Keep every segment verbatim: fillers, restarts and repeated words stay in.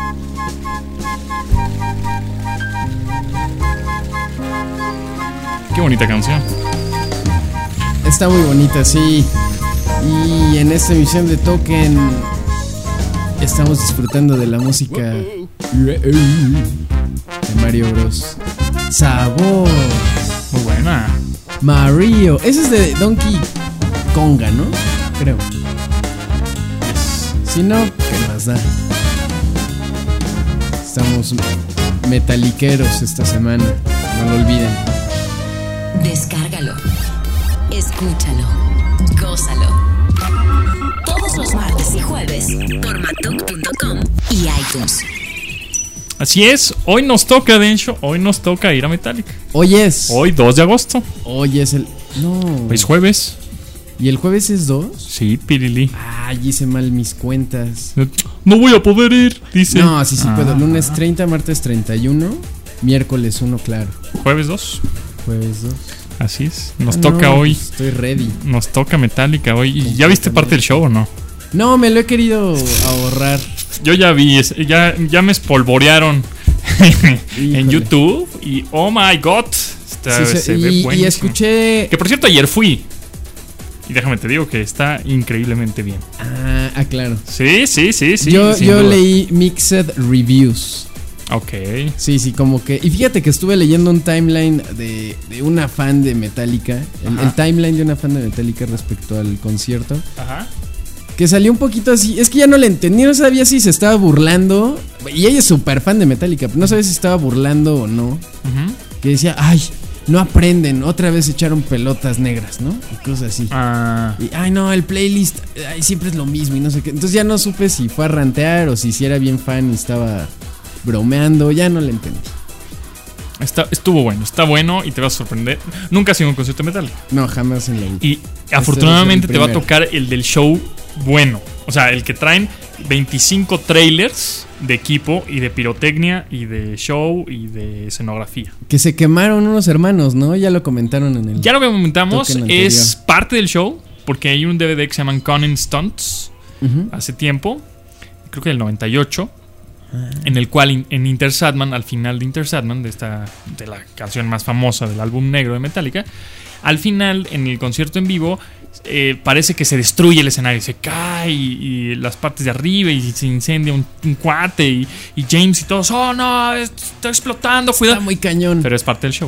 Qué bonita canción. Está muy bonita, sí. Y en esta emisión de Token estamos disfrutando de la música de Mario Bros. Sabor. Muy buena. Mario. Ese es de Donkey Konga, ¿no? Creo. Yes. Si no, ¿qué más da? Estamos metaliqueros esta semana. No lo olviden. Descárgalo. Escúchalo. Gózalo. Todos los martes y jueves por matok punto com y iTunes. Así es, hoy nos toca, Densho, hoy nos toca ir a Metallica. Hoy es. Hoy dos de agosto. Hoy es el. No. Hoy es jueves. ¿Y el jueves es dos? Sí, Pirili. Ay, hice mal mis cuentas. No voy a poder ir, dice. No, sí, sí ah. puedo. Lunes treinta, martes treinta y uno, miércoles uno, claro. Jueves dos. Jueves dos. Así es, nos Ah, toca no, hoy. Pues estoy ready. Nos toca Metallica hoy. ¿Y ya viste parte del show o no? No, me lo he querido ahorrar. Yo ya vi, ya, ya me espolvorearon en YouTube. Y oh my god, está, Sí, se, se y, ve buenísimo. y escuché. Que por cierto, ayer fui. Y déjame te digo que está increíblemente bien. Ah, ah claro. Sí, sí, sí, sí. Yo, sin yo duda. leí Mixed Reviews. Ok. Sí, sí, como que. Y fíjate que estuve leyendo un timeline de, de una fan de Metallica. El, el timeline de una fan de Metallica respecto al concierto. Ajá. Que salió un poquito así. Es que ya no le entendí. No sabía si se estaba burlando. Y ella es súper fan de Metallica. Pero no sabía si estaba burlando o no. Uh-huh. Que decía, ay, no aprenden. Otra vez echaron pelotas negras, ¿no? Y cosas así. Ah. Y, ay, no, el playlist ay, siempre es lo mismo y no sé qué. Entonces ya no supe si fue a rantear o si, si era bien fan y estaba bromeando. Ya no le entendí. Está, estuvo bueno, está bueno y te va a sorprender. Nunca has sido un concierto de Metallica. No, jamás en la vida. Y Este afortunadamente es el te va a primero. tocar el del show bueno. O sea, el que traen veinticinco trailers de equipo y de pirotecnia y de show y de escenografía. Que se quemaron unos hermanos, ¿no? Ya lo comentaron en el. Ya lo comentamos, Token anterior. es parte del show porque hay un D V D que se llaman Conan Stunts Uh-huh. hace tiempo, creo que del noventa y ocho. En el cual in, en Enter Sandman, al final de Enter Sandman, de esta de la canción más famosa del álbum negro de Metallica, al final en el concierto en vivo eh, parece que se destruye el escenario, se cae y, y las partes de arriba y se incendia un, un cuate y, y James y todos, oh no, está explotando, cuidado. Está muy cañón. Pero es parte del show.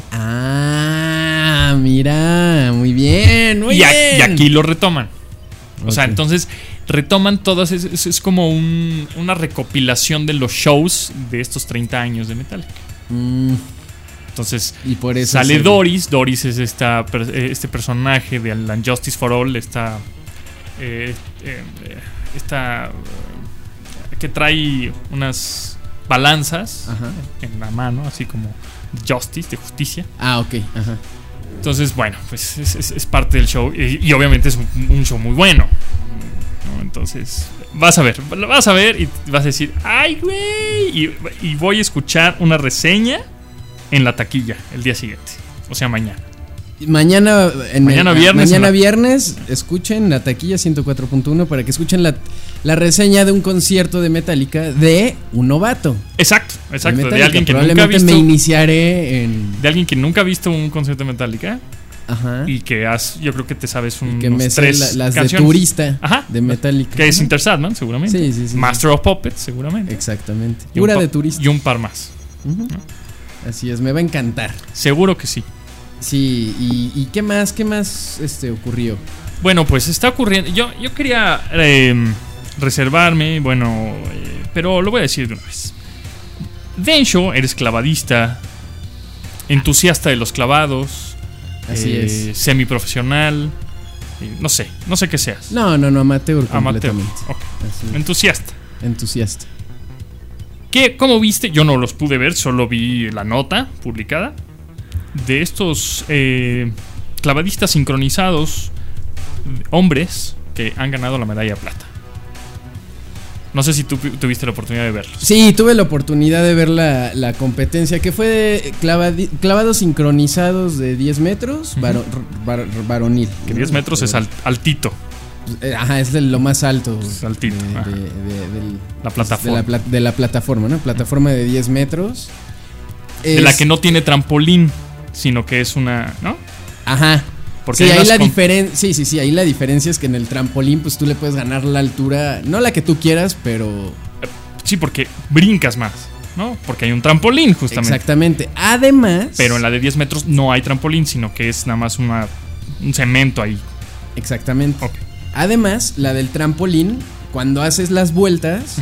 Ah, mira, muy bien, muy y, bien. a, y aquí lo retoman. O Okay. sea, entonces retoman todas, es, es, es como un, una recopilación de los shows de estos treinta años de Metallica. Mm, Entonces y por eso sale se- Doris. Doris es esta, este personaje de Alan Justice for All. Esta, eh, eh, esta eh, que trae unas balanzas Ajá. en la mano, así como Justice, de justicia. Ah, ok, ajá. Entonces, bueno, pues es, es, es parte del show. Y, y obviamente es un, un show muy bueno, ¿no? Entonces, vas a ver, lo vas a ver y vas a decir, ¡ay, güey! Y, y voy a escuchar una reseña en la taquilla el día siguiente. O sea, mañana. Mañana, en Mañana el- viernes mañana en la- viernes, escuchen la taquilla ciento cuatro punto uno para que escuchen la, la reseña de un concierto de Metallica de un novato. Exacto, exacto. De, Metallica. alguien que nunca ha Probablemente visto. me iniciaré en. De alguien que nunca ha visto un concierto de Metallica. Ajá. Y que has, yo creo que te sabes un, que me unos sé tres la- las canciones. de turista. Ajá. De Metallica. Que es Ajá. Enter Sandman, seguramente. Sí, sí, sí. Master of Puppets, seguramente. Exactamente. Y un Pura pa- de turista. Y un par más. Ujú. Así es, me va a encantar. Seguro que sí. Sí, y, y qué más, qué más este ocurrió. Bueno, pues está ocurriendo. Yo, yo quería eh, reservarme, bueno, eh, pero lo voy a decir de una vez. Densho, eres clavadista, entusiasta de los clavados, Así eh, es. semiprofesional, eh, no sé, no sé qué seas. No, no, no, amateur Amateur. completamente. Ok. Así es. Entusiasta. Entusiasta. ¿Qué, ¿Cómo viste? Yo no los pude ver, solo vi la nota publicada de estos eh, clavadistas sincronizados, hombres que han ganado la medalla de plata. No sé si tú tuviste la oportunidad de verlos. Sí, tuve la oportunidad de ver la, la competencia que fue de clavadi- clavados sincronizados de diez metros, Ujú. varo- var- varonil. Que diez metros es al- altito. Eh, Ajá, es de lo más alto. Es altito, de, ajá. de- de- del- La plataforma. De la, pla- de la plataforma, ¿no? Plataforma de diez metros. De Es- la que no tiene trampolín, sino que es una, ¿no? Ajá. Porque Sí, hay ahí unas la con- diferencia, sí, sí, sí, ahí la diferencia es que en el trampolín pues tú le puedes ganar la altura, no la que tú quieras, pero Sí, porque brincas más, ¿no? Porque hay un trampolín, justamente. exactamente. Además, Pero en la de diez metros no hay trampolín, sino que es nada más una, un cemento ahí. exactamente. Ok. Además, la del trampolín, cuando haces las vueltas,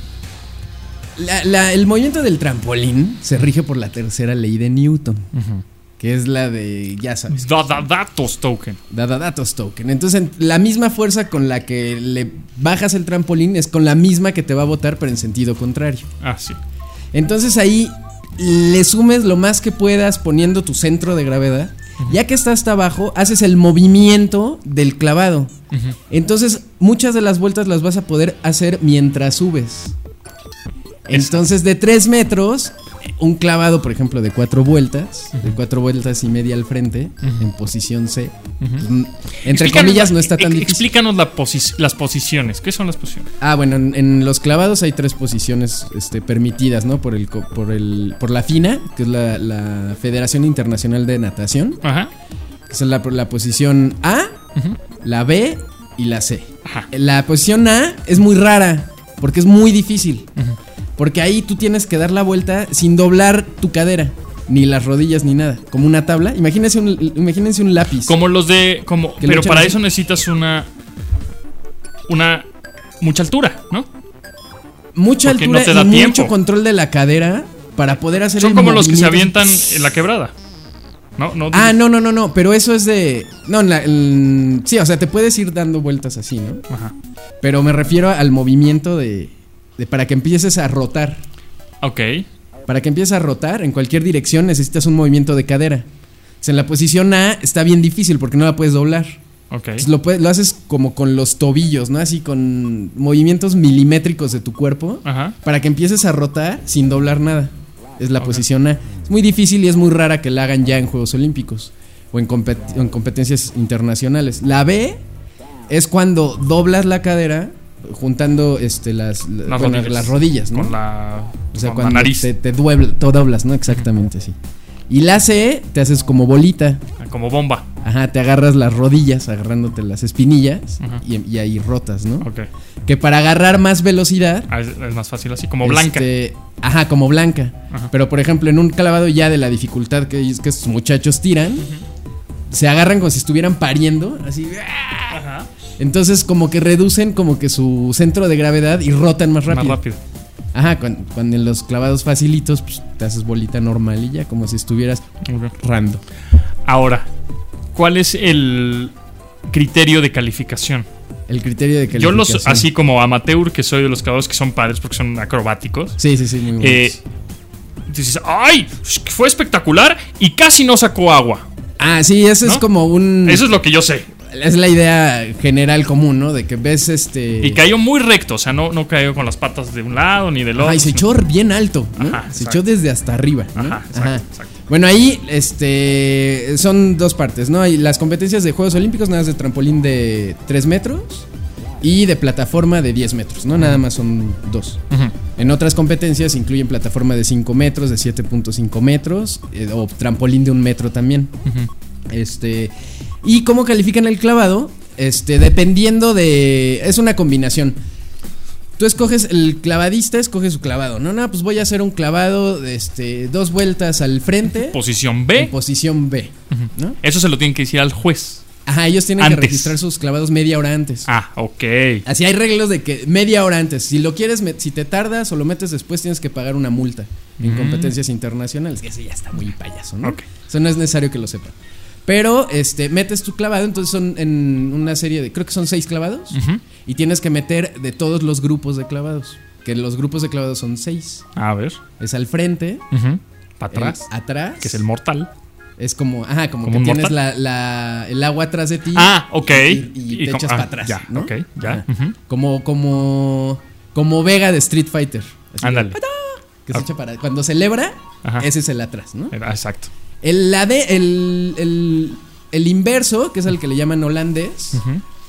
Ujú. la- la- el movimiento del trampolín se rige por la tercera ley de Newton, Ujú. que es la de, ya sabes, Da, da- datos token. dada datos token. Entonces, en- la misma fuerza con la que le bajas el trampolín es con la misma que te va a botar, pero en sentido contrario. Ah, sí. Entonces ahí le sumes lo más que puedas poniendo tu centro de gravedad. Ya que está hasta abajo, haces el movimiento del clavado. Ujú. Entonces, muchas de las vueltas las vas a poder hacer mientras subes. Entonces, de tres metros, un clavado, por ejemplo, de cuatro vueltas, de cuatro vueltas y media al frente, en posición C. pues, n- entre Explícanos comillas, la- no está tan ex- difícil. Explícanos la posi- las posiciones. ¿Qué son las posiciones? Ah, bueno, en, en los clavados hay tres posiciones este, permitidas, ¿no? Por el, co- por el, por la FINA, que es la, la Federación Internacional de Natación. Ajá. Esa es la, la posición A, Ujú. la B y la C. Ajá. La posición A es muy rara, porque es muy difícil. Ujú. Porque ahí tú tienes que dar la vuelta sin doblar tu cadera, ni las rodillas, ni nada. Como una tabla. Imagínense un, imagínense un lápiz. Como los de. Como, Que le pero echan para así. eso necesitas una. Una. Mucha altura, ¿no? Mucha porque altura no te da y mucho tiempo. control de la cadera para poder hacer Son el como los que se movimiento. avientan en la quebrada. ¿No? no Ah, no, no, no, no, pero eso es de... No, en la- en- sí, o sea, te puedes ir dando vueltas así, ¿no? Ajá. Pero me refiero al movimiento de, de para que empieces a rotar. Ok. Para que empieces a rotar en cualquier dirección necesitas un movimiento de cadera. O sea, en la posición A está bien difícil porque no la puedes doblar. Ok. Entonces lo, puedes- lo haces como con los tobillos, ¿no? Así con movimientos milimétricos de tu cuerpo. Ajá. Para que empieces a rotar sin doblar nada. Es la Ok. posición A. Es muy difícil y es muy rara que la hagan ya en Juegos Olímpicos o en, compet- en competencias internacionales. La B es cuando doblas la cadera juntando este, las, la- Las bueno, rodillas. las rodillas, ¿no? Con la. O sea, con la cuando nariz. te, te, duebla- te doblas, ¿no? Exactamente así. Y la C te haces como bolita. Como bomba. Ajá, te agarras las rodillas agarrándote las espinillas Ajá. y, y ahí rotas, ¿no? Ok. Que para agarrar más velocidad Ah, es, es más fácil así, como blanca. este, ajá, como blanca. Ajá. Pero por ejemplo, en un clavado ya de la dificultad que, ellos- que estos muchachos tiran, se agarran como si estuvieran pariendo, así. ¡ah! Ajá. Entonces como que reducen como que su centro de gravedad y rotan más rápido. Más rápido. Ajá, cuando, cuando en los clavados facilitos pues, te haces bolita normal y ya como si estuvieras Ok. rando. Ahora, ¿cuál es el criterio de calificación? El criterio de Yo calificación. los, así como amateur, que soy de los clavadores que son padres porque son acrobáticos. Sí, sí, sí, muy bonitos. Eh, dices, ¡ay! Fue espectacular y casi no sacó agua. Ah, sí, eso es ¿no? como un... Eso es lo que yo sé. Es la idea general común, ¿no? De que ves este... Y cayó muy recto, o sea, no, no cayó con las patas de un lado ni del otro. Ajá, y se sino- echó bien alto, ¿no? Ajá, se exacto. echó desde hasta arriba, ¿no? Ajá, exacto, exacto. Bueno, ahí este son dos partes, ¿no? Hay las competencias de Juegos Olímpicos, nada más de trampolín de tres metros y de plataforma de diez metros, ¿no? Nada más son dos. Ujú. En otras competencias incluyen plataforma de cinco metros, de siete punto cinco metros, eh, o trampolín de un metro también. Ujú. Este. ¿Y cómo califican el clavado? Este, dependiendo de. Es una combinación. Tú escoges, el clavadista escoge su clavado, ¿no? No, pues voy a hacer un clavado de este, dos vueltas al frente. Posición En B. posición B, ¿no? Eso se lo tienen que decir al juez. Ajá, ellos tienen Antes. que registrar sus clavados media hora antes. Ah, ok. Así hay reglas de que media hora antes. Si lo quieres, met- si te tardas o lo metes después, tienes que pagar una multa en Mm. competencias internacionales. Que eso ya está muy payaso, ¿no? Ok. Eso no es necesario que lo sepan. Pero este, metes tu clavado, entonces son en una serie de, creo que son seis clavados. Ujú. Y tienes que meter de todos los grupos de clavados. Que los grupos de clavados son seis. A ver. Es al frente, Para atrás. el atrás. Que es el mortal. Es como, ajá, como, ¿Como que un tienes mortal? la, la- el agua atrás de ti. Ah, ok. Y, y Y te com- echas ah, para atrás. ya, ¿no? ok, ya, Ajá. ujú. Como, como, como Vega de Street Fighter. Así, Ándale. que se Ah. echa para, cuando celebra, Ajá. ese es el atrás, ¿no? Ah, exacto. El, la de, el, el, el inverso, que es el que le llaman holandés, Ujú.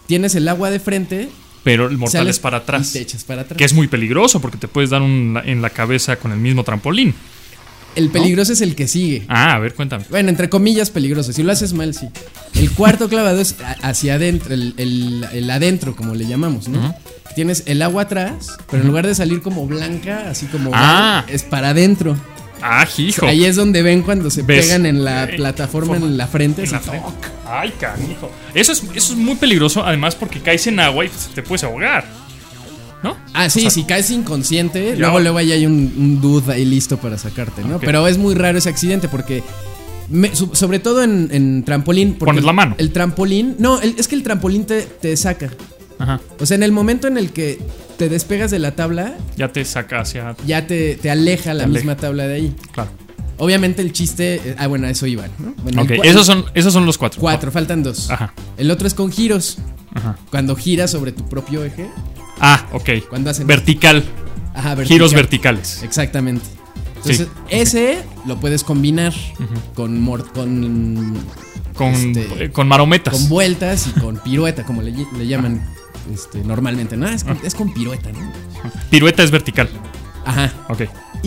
tienes el agua de frente. Pero el mortal sales es para atrás. Y te echas para atrás. Que es muy peligroso porque te puedes dar un, en la cabeza con el mismo trampolín. El peligroso ¿no? es el que sigue. Ah, a ver, cuéntame. Bueno, entre comillas peligroso. Si lo haces mal, sí. El cuarto clavado es hacia adentro, el, el, el adentro, como le llamamos, ¿no? Uh-huh. Tienes el agua atrás, pero uh-huh. en lugar de salir como blanca, así como ah. blanca, es para adentro. Ah, hijo. Ahí es donde ven cuando se ¿Ves? pegan en la plataforma, en la frente. En la frente. Ay, canijo. Eso es, eso es muy peligroso, además porque caes en agua y te puedes ahogar. ¿No? Ah, sí, o sea, si caes inconsciente, luego, luego ahí hay un, un dude ahí listo para sacarte, ¿no? Okay. Pero es muy raro ese accidente porque, me, su, sobre todo en, en trampolín. Pones el, la mano. El trampolín, no, el, es que el trampolín te, te saca. Ajá. O sea, en el momento en el que te despegas de la tabla, ya te saca hacia. Ya te, te aleja la te misma aleja. tabla de ahí. Claro. Obviamente el chiste. Ah, bueno, a eso iban, ¿no? Bueno, ok, el, esos, son, esos son los cuatro. Cuatro, faltan dos. Ajá. El otro es con giros. Ajá. Cuando giras sobre tu propio eje. Ah, ok. Cuando hacen vertical. Ajá, vertical. Giros verticales. Exactamente. Entonces, sí. ese okay. lo puedes combinar uh-huh. con, mor- con. Con. Este, con marometas. Con vueltas y con pirueta, como le, le llaman este, normalmente. No, es con, es con pirueta, ¿no? Pirueta es vertical. Ajá. Ok.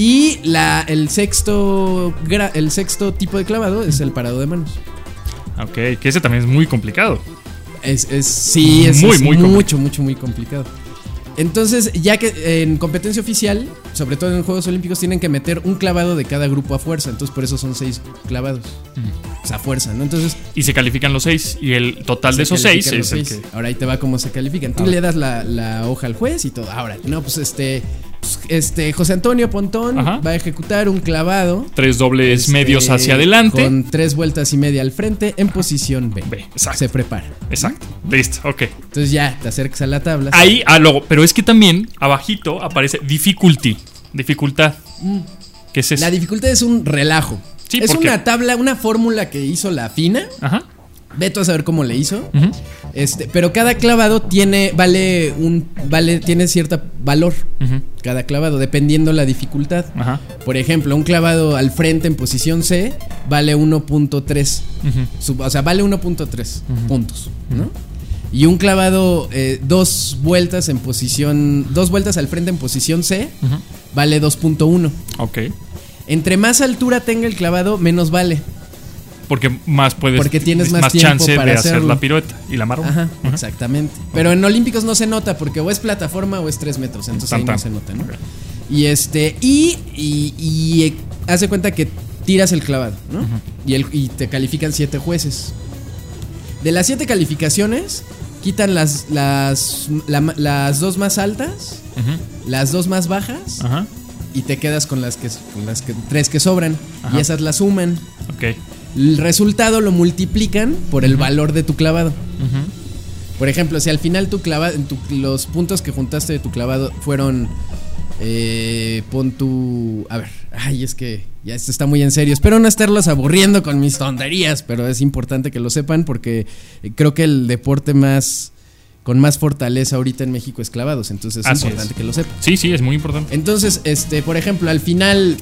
Y la, el sexto gra- el sexto tipo de clavado es el parado de manos. Ok, que ese también es muy complicado. Es, es sí, es, muy, es muy mucho, complicado. mucho, muy complicado. Entonces, ya que en competencia oficial, sobre todo en Juegos Olímpicos, tienen que meter un clavado de cada grupo a fuerza. Entonces, por eso son seis clavados. Mm. O sea, a fuerza, ¿no? Entonces. Y se califican los seis. Y el total de esos seis es seis. el que. Ahora ahí te va cómo se califican. Tú le das la, la hoja al juez y todo. Ahora, no, pues este. Este José Antonio Pontón Ajá. va a ejecutar un clavado. Tres dobles este, medios hacia adelante. Con tres vueltas y media al frente en posición B. B, exacto. Se prepara. Exacto. Listo, ok. Entonces ya te acercas a la tabla. Ahí, ah, luego, pero es que también abajito aparece difficulty. Dificultad. Mm. ¿Qué es eso? La dificultad es un relajo. Sí, es porque... una tabla, una fórmula que hizo la FINA. Ajá. Ve tú a saber cómo le hizo. Uh-huh. Este, pero cada clavado tiene vale un vale tiene cierto valor. Uh-huh. Cada clavado dependiendo la dificultad. Uh-huh. Por ejemplo, un clavado al frente en posición C vale uno punto tres. Uh-huh. O sea, vale uno punto tres uh-huh. puntos, ¿no? Uh-huh. Y un clavado eh, dos vueltas en posición dos vueltas al frente en posición C uh-huh. vale dos punto uno. Ok. Entre más altura tenga el clavado, menos vale. Porque más puedes. Porque tienes más, más tiempo chance para de hacerlo. hacer la pirueta y la maroma. Ajá, uh-huh. exactamente. Pero en Olímpicos no se nota porque o es plataforma o es tres metros. Entonces tan, ahí tan. no se nota, ¿no? Okay. Y este. Y, y, y eh, haz de cuenta que tiras el clavado, ¿no? Uh-huh. Y, el, y te califican siete jueces. De las siete calificaciones, quitan las, las, la, las dos más altas, uh-huh. las dos más bajas. Ajá. Uh-huh. Y te quedas con las que, con las que tres que sobran. Ajá. Y esas las suman. Ok. El resultado lo multiplican por el uh-huh. valor de tu clavado. Uh-huh. Por ejemplo, si al final tu clavado, tu, los puntos que juntaste de tu clavado fueron, eh, pon tu, a ver, ay, es que ya esto está muy en serio. Espero no estarlos aburriendo con mis tonterías, pero es importante que lo sepan porque creo que el deporte más con más fortaleza ahorita en México es clavados, entonces es Así importante es. que lo sepan. Sí, sí, es muy importante. Entonces, este, por ejemplo, al final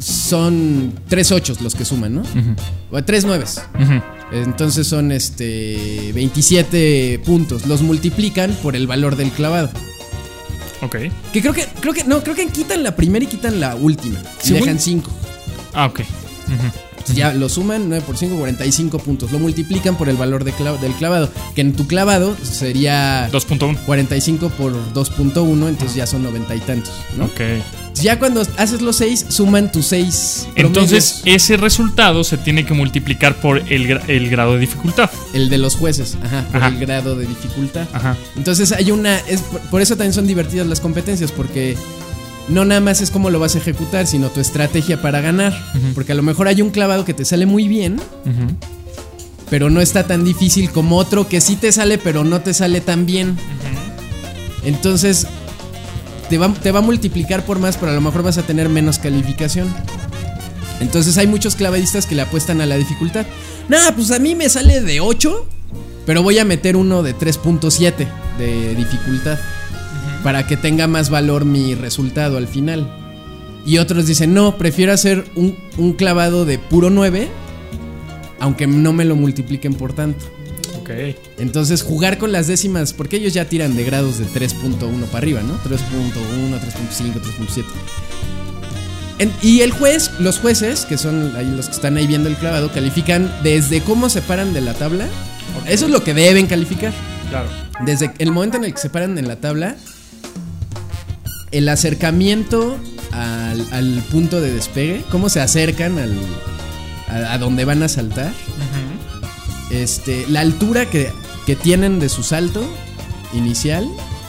son tres ochos los que suman, ¿no? Uh-huh. O tres nueves. Uh-huh. Entonces son este veintisiete puntos. Los multiplican por el valor del clavado. Ok. Que creo que, creo que, no, creo que quitan la primera y quitan la última. Y dejan cinco. Ah, ok. Uh-huh. Ya lo suman, nueve por cinco, cuarenta y cinco puntos. Lo multiplican por el valor de clav- del clavado. Que en tu clavado sería dos punto uno. cuarenta y cinco por dos punto uno, entonces ya son noventa y tantos, ¿no? Ok. Ya cuando haces los seis, suman tus seis promedios. Entonces ese resultado se tiene que multiplicar por el, gra- el grado de dificultad. El de los jueces, ajá, por ajá. el grado de dificultad. Ajá. Entonces hay una, es, por eso también son divertidas las competencias, porque no nada más es cómo lo vas a ejecutar, sino tu estrategia para ganar. Uh-huh. Porque a lo mejor hay un clavado que te sale muy bien, uh-huh. pero no está tan difícil como otro que sí te sale, pero no te sale tan bien. Uh-huh. Entonces te va, te va a multiplicar por más, pero a lo mejor vas a tener menos calificación. Entonces hay muchos clavadistas que le apuestan a la dificultad. Nah, pues a mí me sale de ocho, pero voy a meter uno de tres punto siete de dificultad para que tenga más valor mi resultado al final. Y otros dicen, no, prefiero hacer un, un clavado de puro nueve, aunque no me lo multipliquen por tanto. Ok. Ok. Entonces jugar con las décimas, porque ellos ya tiran de grados de tres punto uno para arriba, ¿no? tres punto uno, tres punto cinco, tres punto siete. En, y el juez, los jueces, que son ahí los que están ahí viendo el clavado, califican desde cómo se paran de la tabla. Okay. Eso es lo que deben calificar. Claro. Desde el momento en el que se paran en la tabla, el acercamiento al, al punto de despegue, cómo se acercan al, a, a donde van a saltar, uh-huh. este, la altura que, que tienen de su salto inicial,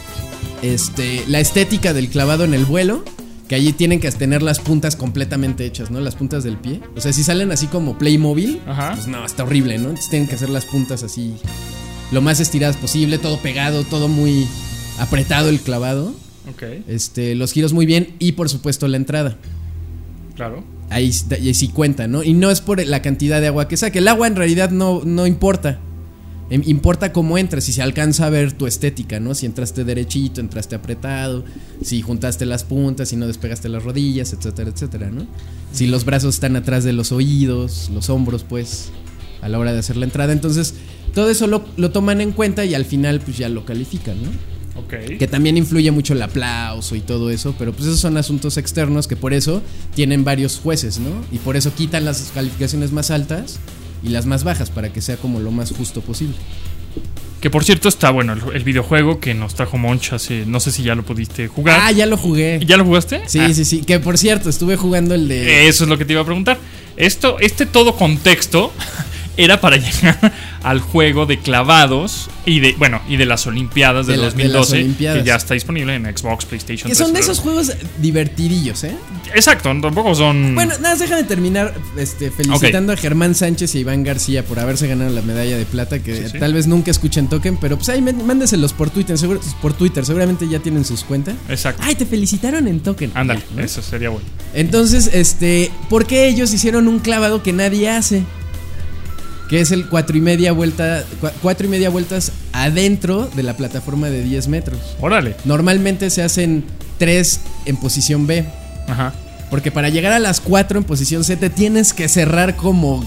este, la estética del clavado en el vuelo, que allí tienen que tener las puntas completamente hechas, ¿no? Las puntas del pie. O sea, si salen así como Playmobil, uh-huh. pues no, está horrible, ¿no? Entonces tienen que hacer las puntas así lo más estiradas posible, todo pegado, todo muy apretado el clavado. Okay. Este, los giros muy bien y por supuesto la entrada. Claro. Ahí, ahí sí cuenta, ¿no? Y no es por la cantidad de agua que saque. El agua en realidad no, no importa. Importa cómo entras, si se alcanza a ver tu estética, ¿no? Si entraste derechito, entraste apretado, si juntaste las puntas, si no despegaste las rodillas, etcétera, etcétera, ¿no? Si los brazos están atrás de los oídos, los hombros, pues, a la hora de hacer la entrada. Entonces, todo eso lo, lo toman en cuenta y al final, pues, ya lo califican, ¿no? Okay. Que también influye mucho el aplauso y todo eso, pero pues esos son asuntos externos que por eso tienen varios jueces, ¿no? Y por eso quitan las calificaciones más altas y las más bajas para que sea como lo más justo posible. Que por cierto está bueno el, el videojuego que nos trajo Monch hace, no sé si ya lo pudiste jugar. Ah, ya lo jugué. ¿Ya lo jugaste? Sí, ah. sí, sí. Que por cierto, estuve jugando el de... Eso es lo que te iba a preguntar. Esto, este todo contexto era para llegar al juego de clavados y de, bueno, y de las Olimpiadas de, de la, dos mil doce, de Olimpiadas. Que ya está disponible en Xbox, PlayStation. Que son de esos juegos divertidillos, ¿eh? Exacto, tampoco son... Bueno, nada, déjame terminar este, felicitando okay. a Germán Sánchez y a Iván García por haberse ganado la medalla de plata, que sí, sí. tal vez nunca escuchen Token, pero pues ahí mándeselos por Twitter, seguro, por Twitter, seguramente ya tienen sus cuentas. Exacto. Ay, te felicitaron en Token. Ándale, ¿no? Eso sería bueno. Entonces, este, ¿por qué ellos hicieron un clavado que nadie hace? Que es el cuatro y media vuelta, cuatro y media vueltas adentro de la plataforma de diez metros. Órale. Normalmente se hacen tres en posición B. Ajá. Porque para llegar a las cuatro en posición C te tienes que cerrar como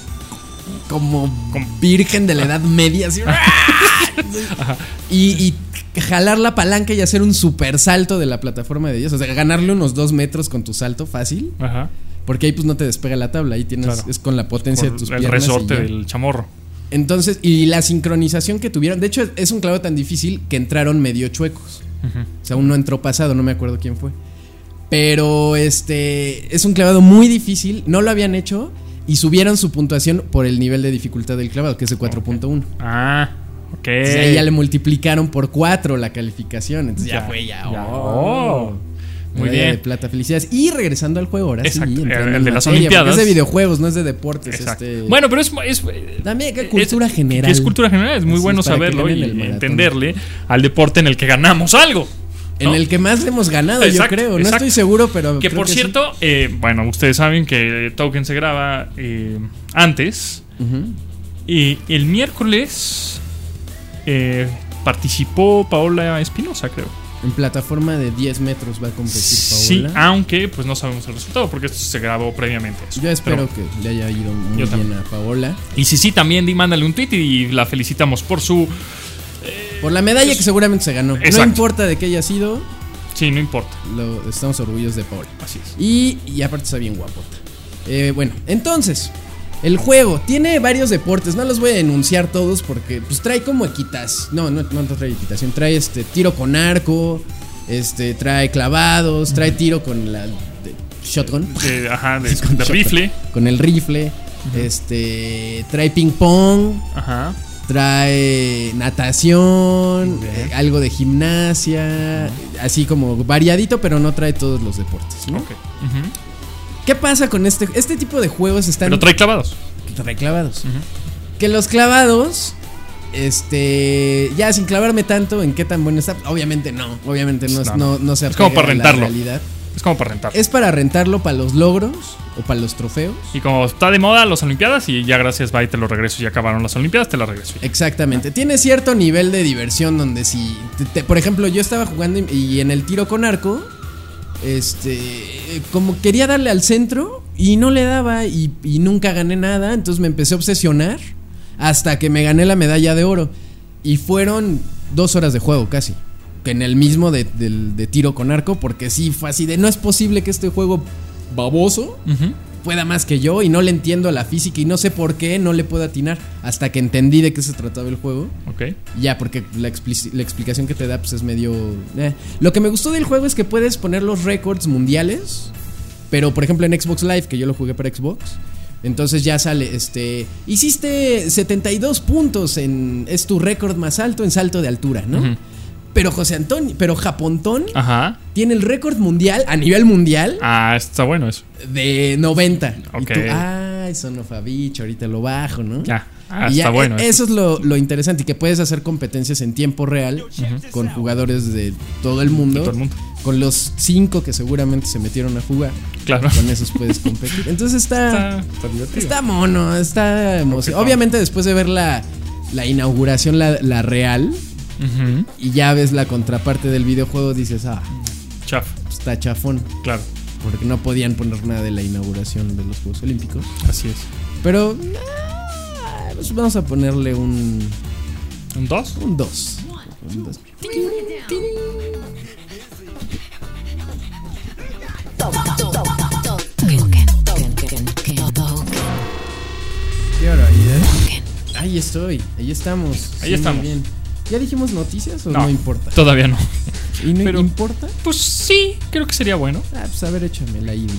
como virgen de la Edad Media, así. Ajá. Y, y jalar la palanca y hacer un super salto de la plataforma de diez, o sea, ganarle unos dos metros con tu salto fácil. Ajá. Porque ahí pues no te despega la tabla, ahí tienes, claro. es con la potencia por de tus el piernas. El resorte del chamorro. Entonces, y la sincronización que tuvieron, de hecho es un clavo tan difícil que entraron medio chuecos. Uh-huh. O sea, uno entró pasado, no me acuerdo quién fue. Pero este es un clavado muy difícil, no lo habían hecho y subieron su puntuación por el nivel de dificultad del clavado, que es de cuatro punto uno. Okay. Ah, ok. Entonces, ahí ya le multiplicaron por cuatro la calificación, entonces ya, ya fue ya. ya. Oh. Muy bien. De plata, felicidades. Y regresando al juego ahora. Exacto, sí, el, el de las materia, Olimpiadas. Es de videojuegos, no es de deportes. Este... Bueno, pero es, es también que cultura es, general. Es cultura general, es muy Así bueno es, saberlo y entenderle al deporte en el que ganamos algo, ¿no? En el que más hemos ganado, exacto, yo creo. No exacto. Estoy seguro, pero. Que por que cierto, sí. eh, bueno, ustedes saben que Token se graba eh, antes. Uh-huh. Y el miércoles eh, participó Paola Espinosa, creo. En plataforma de diez metros va a competir Paola. Sí, aunque pues no sabemos el resultado porque esto se grabó previamente eso. Yo espero pero, que le haya ido muy bien también. a Paola. Y si sí, también di, mándale un tweet y la felicitamos por su... Eh, por la medalla pues, que seguramente se ganó. Exacto. No importa de qué haya sido. Sí, no importa. Lo, estamos orgullosos de Paola. Así es. Y, y aparte está bien guapota. Eh, bueno, entonces... El juego tiene varios deportes, no los voy a enunciar todos porque pues trae como equitas, no, no, no trae equitación, trae este tiro con arco, este trae clavados, trae tiro con la de shotgun, de, ajá, de, con de rifle, con el rifle, uh-huh. este trae ping pong, ajá. trae natación, eh, algo de gimnasia, uh-huh. así como variadito, pero no trae todos los deportes, ¿no? Okay. Uh-huh. ¿Qué pasa con este este tipo de juegos? Están Pero trae clavados. Trae clavados. Uh-huh. Que los clavados, este, ya sin clavarme tanto en qué tan bueno está, obviamente no, obviamente no, no, no, no se es como para rentarlo. La realidad. Es como para rentarlo. Es para rentarlo para los logros o para los trofeos. Y como está de moda las Olimpiadas y ya gracias, va y te lo regreso, ya acabaron las Olimpiadas, te las regreso. Ya. Exactamente. Tiene cierto nivel de diversión donde si, te, te, por ejemplo, yo estaba jugando y, y en el tiro con arco, este, como quería darle al centro y no le daba y, y nunca gané nada, entonces me empecé a obsesionar hasta que me gané la medalla de oro. Y fueron dos horas de juego casi, que en el mismo de, de, de tiro con arco, porque sí fue así de no es posible que este juego baboso uh-huh. pueda más que yo y no le entiendo a la física y no sé por qué no le puedo atinar hasta que entendí de qué se trataba el juego. Ok. Ya, porque la, expli- la explicación que te da pues es medio... Eh. Lo que me gustó del juego es que puedes poner los récords mundiales, pero por ejemplo en Xbox Live, que yo lo jugué para Xbox, entonces ya sale, este, hiciste setenta y dos puntos en, es tu récord más alto en salto de altura, ¿no? Uh-huh. Pero José Antonio, pero Japontón Ajá. tiene el récord mundial, a nivel mundial. Ah, está bueno eso. De noventa. Ok. Y tú, ah, eso no fue bicho, ahorita lo bajo, ¿no? Ya. Ah, y está ya, bueno. Eso, eso es lo, lo interesante, y que puedes hacer competencias en tiempo real uh-huh. con jugadores de todo el mundo. De todo el mundo. Con los cinco que seguramente se metieron a jugar. Claro. Con esos puedes competir. Entonces está. Está, está divertido. Está mono, está emocionante. Obviamente, después de ver la, la inauguración, la, la real, uh-huh. y ya ves la contraparte del videojuego, dices, ah, Chaf. Está chafón. Claro. Porque no podían poner nada de la inauguración de los Juegos Olímpicos. Así es. Pero. Ah, pues vamos a ponerle un. ¿Un dos? Un dos. Un dos. ¿Qué hora? Ahí estoy, ahí estamos. Ahí sí, estamos. Bien. ¿Ya dijimos noticias o no, no importa? Todavía no. ¿Y no Pero, importa? Pues sí, creo que sería bueno. Ah, pues a ver, échame la I D.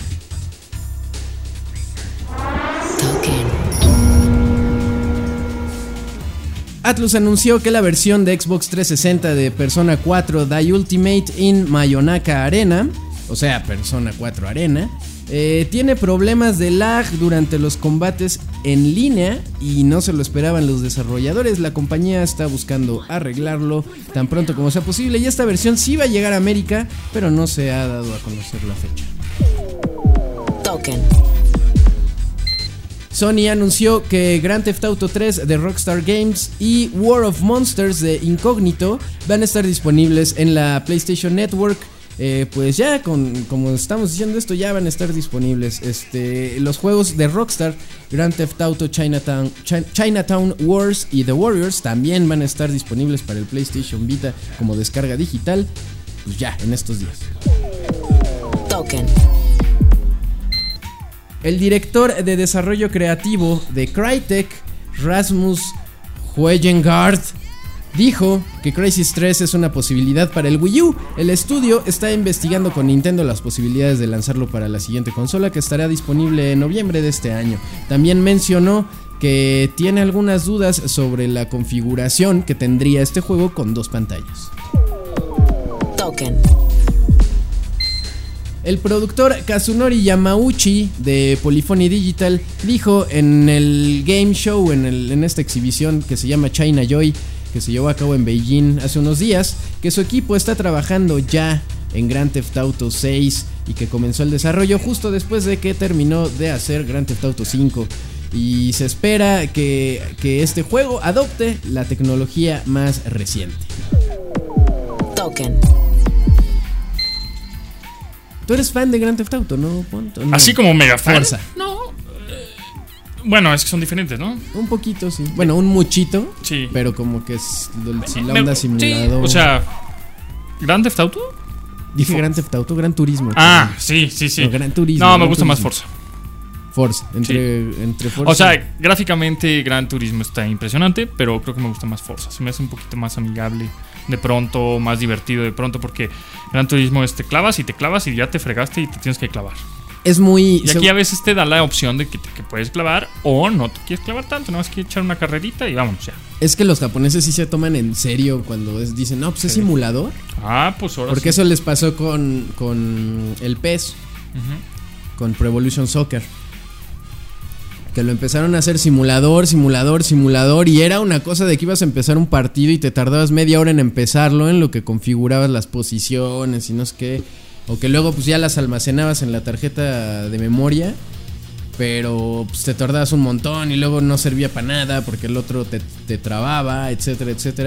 Atlus anunció que la versión de Xbox trescientos sesenta de Persona cuatro The Ultimate in Mayonaka Arena, o sea, Persona cuatro Arena, eh, tiene problemas de lag durante los combates en línea y no se lo esperaban los desarrolladores. La compañía está buscando arreglarlo tan pronto como sea posible y esta versión sí va a llegar a América, pero no se ha dado a conocer la fecha. Token. Sony anunció que Grand Theft Auto tres de Rockstar Games y War of Monsters de Incognito van a estar disponibles en la PlayStation Network. Eh, pues ya, con, como estamos diciendo esto, ya van a estar disponibles este, los juegos de Rockstar, Grand Theft Auto Chinatown, Ch- Chinatown Wars y The Warriors también van a estar disponibles para el PlayStation Vita como descarga digital, pues ya, en estos días. Token. El director de desarrollo creativo de Crytek, Rasmus Højgaard, dijo que Crysis tres es una posibilidad para el Wii U. El estudio está investigando con Nintendo las posibilidades de lanzarlo para la siguiente consola, que estará disponible en noviembre de este año. También mencionó que tiene algunas dudas sobre la configuración que tendría este juego con dos pantallas. Token. El productor Kazunori Yamauchi de Polyphony Digital dijo en el Game Show, en, el, en esta exhibición que se llama China Joy, que se llevó a cabo en Beijing hace unos días, que su equipo está trabajando ya en Grand Theft Auto seis y que comenzó el desarrollo justo después de que terminó de hacer Grand Theft Auto cinco. Y se espera que, que este juego adopte la tecnología más reciente. Token. Tú eres fan de Grand Theft Auto, ¿no? Punto, no. Así como mega fan. Forza. No. Eh, bueno, es que son diferentes, ¿no? Un poquito, sí. Bueno, un muchito. Sí. Pero como que es la Me- onda sí, simulador. o sea, ¿Grand Theft Auto? Dije For- Grand Theft Auto, Gran Turismo. Ah, sí, sí, sí. No, Gran Turismo. No, me Gran gusta más Turismo. Forza. Forza, entre, entre Forza. O sea, gráficamente Gran Turismo está impresionante, pero creo que me gusta más Forza. Se me hace un poquito más amigable de pronto, más divertido de pronto, porque Gran Turismo es te clavas y te clavas y ya te fregaste y te tienes que clavar. es muy... Y aquí a veces te da la opción de que te que puedes clavar o no te quieres clavar tanto, nada más que echar una carrerita y vámonos ya. Es que los japoneses sí se toman en serio cuando es- dicen, no, pues es Sí. simulador. Ah, pues ahora Porque sí. eso les pasó con, con el P E S, Ujú. con Pro Evolution Soccer. Que lo empezaron a hacer simulador, simulador, simulador. Y era una cosa de que ibas a empezar un partido y te tardabas media hora en empezarlo, en lo que configurabas las posiciones y no sé qué. O que luego pues ya las almacenabas en la tarjeta de memoria, pero pues te tardabas un montón y luego no servía para nada porque el otro te, te trababa, etcétera, etcétera.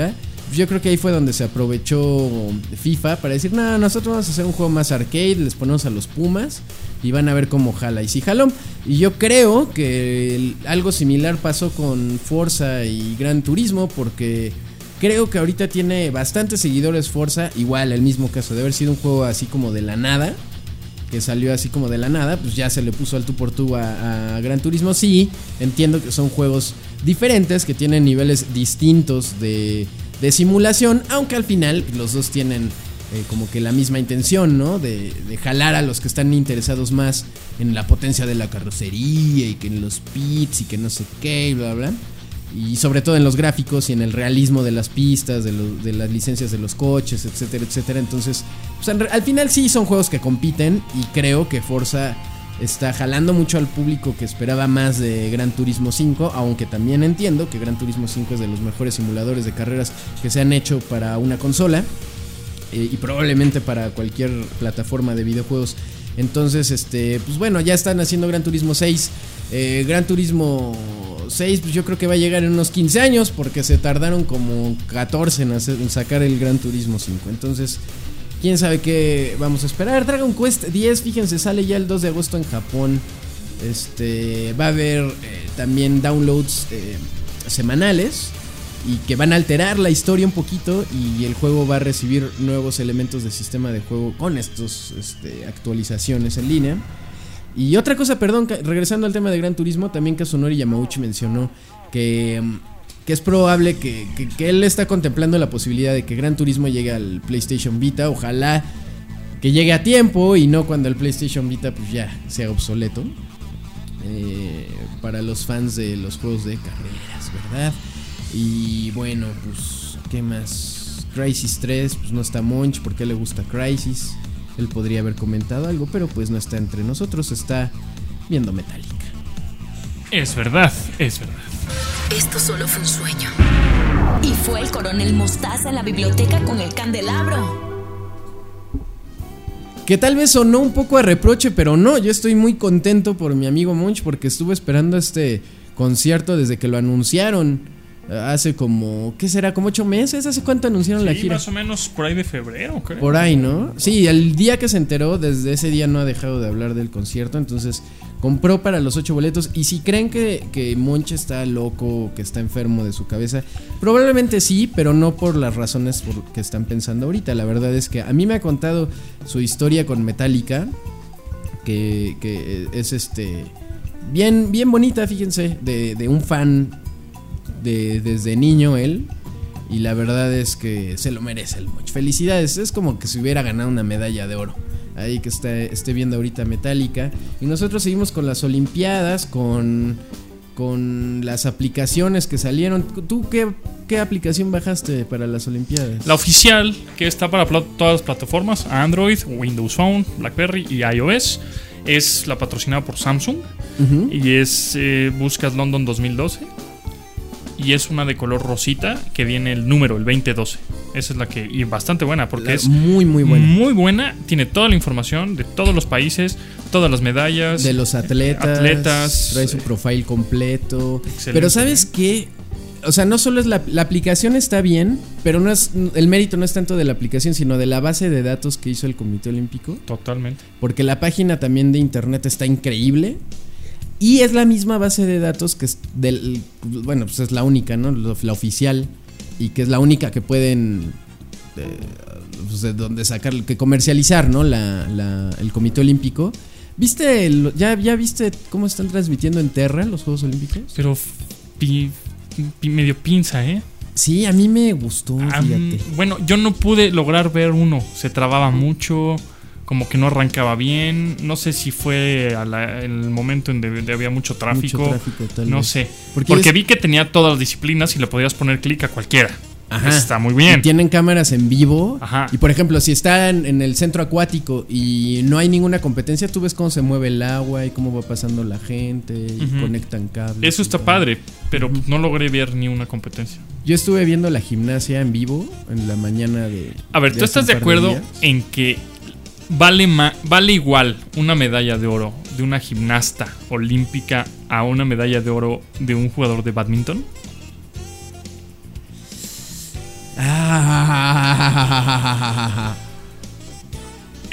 yo creo que ahí fue donde se aprovechó FIFA para decir, no, nosotros vamos a hacer un juego más arcade, les ponemos a los Pumas y van a ver cómo jala. Y sí jaló. Y yo creo que el, algo similar pasó con Forza y Gran Turismo, porque creo que ahorita tiene bastantes seguidores Forza, igual el mismo caso de haber sido un juego así como de la nada, que salió así como de la nada, pues ya se le puso al tú por tú a, a Gran Turismo. Sí, entiendo que son juegos diferentes, que tienen niveles distintos de, de simulación, aunque al final los dos tienen eh, como que la misma intención, ¿no? De, de jalar a los que están interesados más en la potencia de la carrocería y que en los pits y que no sé qué, y bla, bla, bla. Y sobre todo en los gráficos y en el realismo de las pistas, de, lo, de las licencias de los coches, etcétera, etcétera. Entonces, pues al, al final sí son juegos que compiten, y creo que Forza está jalando mucho al público que esperaba más de Gran Turismo cinco, aunque también entiendo que Gran Turismo cinco es de los mejores simuladores de carreras que se han hecho para una consola, eh, y probablemente para cualquier plataforma de videojuegos. Entonces, este, pues bueno, ya están haciendo Gran Turismo seis. Eh, Gran Turismo seis, pues yo creo que va a llegar en unos quince años, porque se tardaron como catorce en, hacer, en sacar el Gran Turismo cinco. Entonces, quién sabe qué vamos a esperar. Dragon Quest diez, fíjense, sale ya el dos de agosto en Japón. Este, va a haber eh, también downloads eh, semanales, y que van a alterar la historia un poquito, y el juego va a recibir nuevos elementos de sistema de juego con estos este, actualizaciones en línea. Y otra cosa, perdón, regresando al tema de Gran Turismo, también Kazunori Yamauchi mencionó que, que es probable que, que, que él está contemplando la posibilidad de que Gran Turismo llegue al PlayStation Vita. Ojalá que llegue a tiempo y no cuando el PlayStation Vita pues ya sea obsoleto, eh, para los fans de los juegos de carreras, ¿verdad? Y bueno, pues, ¿qué más? Crysis tres, pues no está Monch, porque le gusta Crysis. Él podría haber comentado algo, pero pues no está entre nosotros, está viendo Metallica. Es verdad, es verdad. Esto solo fue un sueño. Y fue el coronel Mostaza en la biblioteca con el candelabro. Que tal vez sonó un poco a reproche, pero no, yo estoy muy contento por mi amigo Monch, porque estuve esperando este concierto desde que lo anunciaron. Hace como, ¿qué será? ¿Como ocho meses? ¿Hace cuánto anunciaron sí, la gira? Más o menos por ahí de febrero, creo. Por ahí, ¿no? Sí, el día que se enteró, desde ese día no ha dejado de hablar del concierto. Entonces compró para los ocho boletos. Y si creen que, que Monch está loco, que está enfermo de su cabeza, probablemente sí, pero no por las razones por que están pensando ahorita. La verdad es que a mí me ha contado su historia con Metallica, que, que es este bien, bien bonita, fíjense, de, de un fan de, desde niño él. Y la verdad es que se lo merece el Monch. Felicidades, es como que si hubiera ganado una medalla de oro. Ahí que está, esté viendo ahorita Metallica. Y nosotros seguimos con las Olimpiadas, con, con las aplicaciones que salieron. ¿Tú qué, qué aplicación bajaste para las Olimpiadas? La oficial, que está para pl- todas las plataformas: Android, Windows Phone, BlackBerry y iOS. Es la patrocinada por Samsung. Uh-huh. Y es eh, Buscas London dos mil doce. Y es una de color rosita que viene el número, el veinte doce. Esa es la que, y bastante buena, porque la, es muy muy buena. Muy buena, tiene toda la información de todos los países, todas las medallas, de los atletas, atletas trae su profile completo. Pero ¿sabes qué? O sea, no solo es la, la aplicación está bien, pero no es, el mérito no es tanto de la aplicación, sino de la base de datos que hizo el Comité Olímpico. Totalmente. Porque la página también de internet está increíble. Y es la misma base de datos que es del, bueno, pues es la única, ¿no? La oficial. Y que es la única que pueden eh, pues de donde sacar, que comercializar, ¿no? La, la, el Comité Olímpico. ¿Viste? El, ya, ¿Ya viste cómo están transmitiendo en Terra los Juegos Olímpicos? Pero pi, pi, medio pinza, ¿eh? Sí, a mí me gustó, fíjate. Um, bueno, yo no pude lograr ver uno. Se trababa mucho. Como que no arrancaba bien. No sé si fue a la, en el momento en donde había mucho tráfico. Mucho tráfico tal no vez. sé. Porque, Porque es... vi que tenía todas las disciplinas y le podías poner clic a cualquiera. Ajá. Está muy bien. Y tienen cámaras en vivo. Ajá. Y por ejemplo, si están en el centro acuático y no hay ninguna competencia, tú ves cómo se mueve el agua y cómo va pasando la gente y uh-huh. conectan cables. Eso está todo. padre, pero uh-huh. no logré ver ni una competencia. Yo estuve viendo la gimnasia en vivo en la mañana de... A ver, de ¿tú estás de acuerdo de en que vale, ma- vale igual una medalla de oro de una gimnasta olímpica a una medalla de oro de un jugador de bádminton? Ah,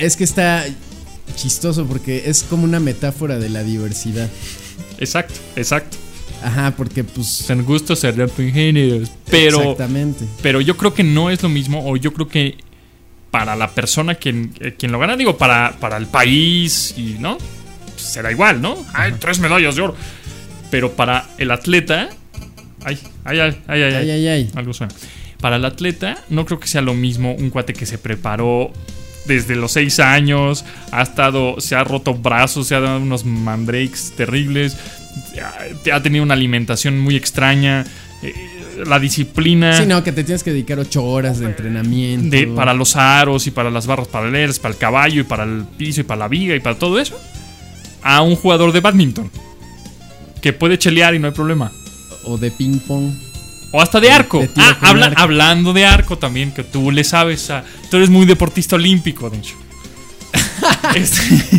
Es que está chistoso porque es como una metáfora de la diversidad. Exacto, exacto. Ajá, porque pues... En gusto se rompen géneros. Pero, exactamente. Pero yo creo que no es lo mismo, o yo creo que para la persona quien, quien lo gana, digo, para, para el país, y ¿no? Pues será igual, ¿no? Hay tres medallas de oro. Pero para el atleta... Ay, ay, ay, ay, ay, Ay, ay, ay. Algo suena. Para el atleta, no creo que sea lo mismo un cuate que se preparó desde los seis años, ha estado, se ha roto brazos, se ha dado unos mandrakes terribles, ha tenido una alimentación muy extraña, eh, la disciplina. Sí, no, que te tienes que dedicar ocho horas de entrenamiento. De, para los aros y para las barras paralelas, para el caballo y para el piso y para la viga y para todo eso. A un jugador de badminton que puede chelear y no hay problema. O de ping pong. O hasta de arco. De tiro Ah, con habla, arco. hablando de arco también, que tú le sabes. A, tú eres muy deportista olímpico, de hecho. Este,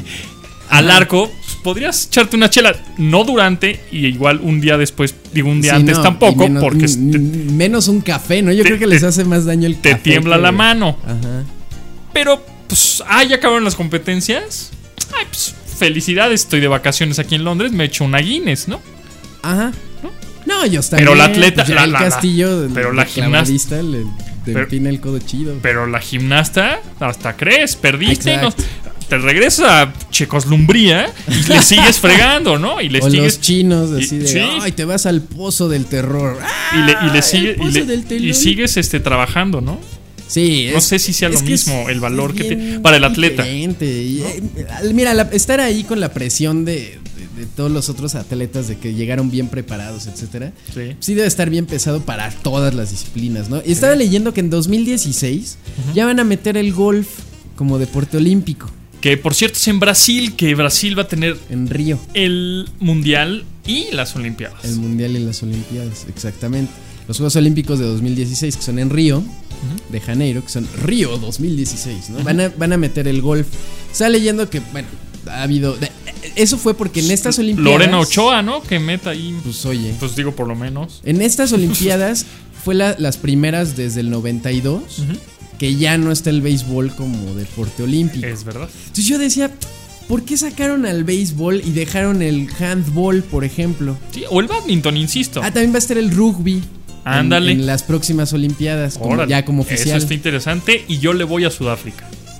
al arco, pues, podrías echarte una chela. No durante, y igual un día después, digo un día Sí, antes no, tampoco, y menos, porque n- te, n- menos un café, ¿no? Yo te- creo que les te- hace más daño el te café. tiembla que- la mano. Ajá. Pero, pues, ah, ya acabaron las competencias. Ay, pues, felicidades, estoy de vacaciones aquí en Londres, me echo una Guinness, ¿no? Ajá. No, yo está Pero bien, la atleta- pues ya la- el la- la- castillo del- pero del la gimnasta- clavadista le, le pero- empina el codo chido. Pero la gimnasta, hasta crees, perdiste, ¿no? Exacto. Te regresas a Checoslumbría y le sigues fregando, ¿no? Y le O sigues los chinos así y- de, sí. ay, te vas al pozo del terror. y le, y le ¡Ah, sigue- el y, pozo le- del telón! y sigues este trabajando, ¿no? Sí, No es- sé si sea lo es que mismo es- el valor es que te- bien para el atleta. diferente. Y, eh, mira, la- estar ahí con la presión de, de- de todos los otros atletas de que llegaron bien preparados, etcétera. Sí. Sí debe estar bien pesado para todas las disciplinas, ¿no? Y estaba leyendo que en dos mil dieciséis ya van a meter el golf como deporte olímpico Que por cierto es en Brasil, que Brasil va a tener en Río. el Mundial y las Olimpiadas. El Mundial y las Olimpiadas, exactamente. Los Juegos Olímpicos de dos mil dieciséis, que son en Río de Janeiro, que son Río dos mil dieciséis, ¿no? Van a, van a meter el golf. Estaba leyendo que, bueno, ha habido... de- eso fue porque en estas Olimpiadas... Lorena Ochoa, ¿no? Que meta ahí. Pues oye, Pues digo, por lo menos. en estas Olimpiadas fue la- las primeras desde el noventa y dos que ya no está el béisbol como deporte olímpico. Es verdad. Entonces yo decía, ¿por qué sacaron al béisbol y dejaron el handball, por ejemplo? Sí, o el badminton, insisto. Ah, también va a estar el rugby. en- Ándale. En, las próximas Olimpiadas, como- Órale, ya como oficial. Eso está interesante. Y yo le voy a Sudáfrica.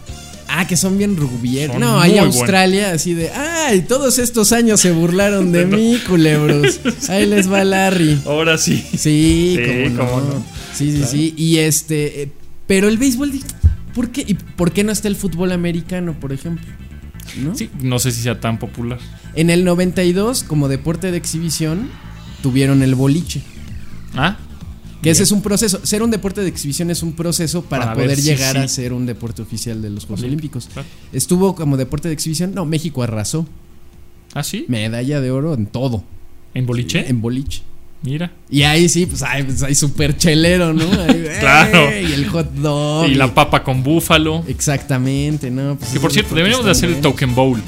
Ah, que son bien rugbieros. Son No, hay muy Australia así de, ay, todos estos años se burlaron de mí, culebros. Ahí les va Larry. Ahora sí. Sí, Sí, cómo no. cómo no. Sí, sí, Claro. sí. Y este, eh, pero el béisbol, ¿por qué? ¿Y por qué no está el fútbol americano, por ejemplo? ¿No? Sí, no sé si sea tan popular. En el noventa y dos, como deporte de exhibición, tuvieron el boliche. Ah, Que ese bien. es un proceso. Ser un deporte de exhibición es un proceso para, Para ver poder si llegar sí. a ser un deporte oficial de los Juegos Olímpicos. Claro. Estuvo como deporte de exhibición. No, México arrasó. ¿Ah, sí? Medalla de oro en todo. ¿En boliche? En boliche. Mira. Y ahí sí, pues hay, pues, hay súper chelero, ¿no? Ahí, Claro. ¡ey! Y el hot dog. Y la papa con búfalo. Exactamente, ¿no? Pues Que esos por cierto, deportes deberíamos de están hacer el buenos. Token Bowl,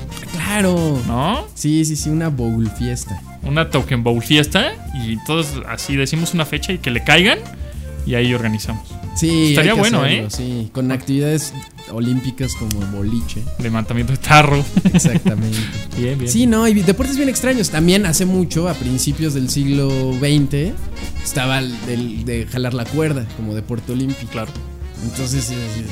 Claro. ¿no? Sí, sí, sí, una bowl fiesta. Una Token Bowl fiesta. Y todos así decimos una fecha y que le caigan. Y ahí organizamos. Sí, Estaría hay que bueno, hacerlo, ¿eh? Sí, con actividades olímpicas como boliche. Levantamiento de tarro. Exactamente. Bien, bien. Sí, no, y deportes bien extraños. También hace mucho, a principios del siglo veinte, estaba el del- de jalar la cuerda como deporte olímpico. Claro. Entonces, sí, sí.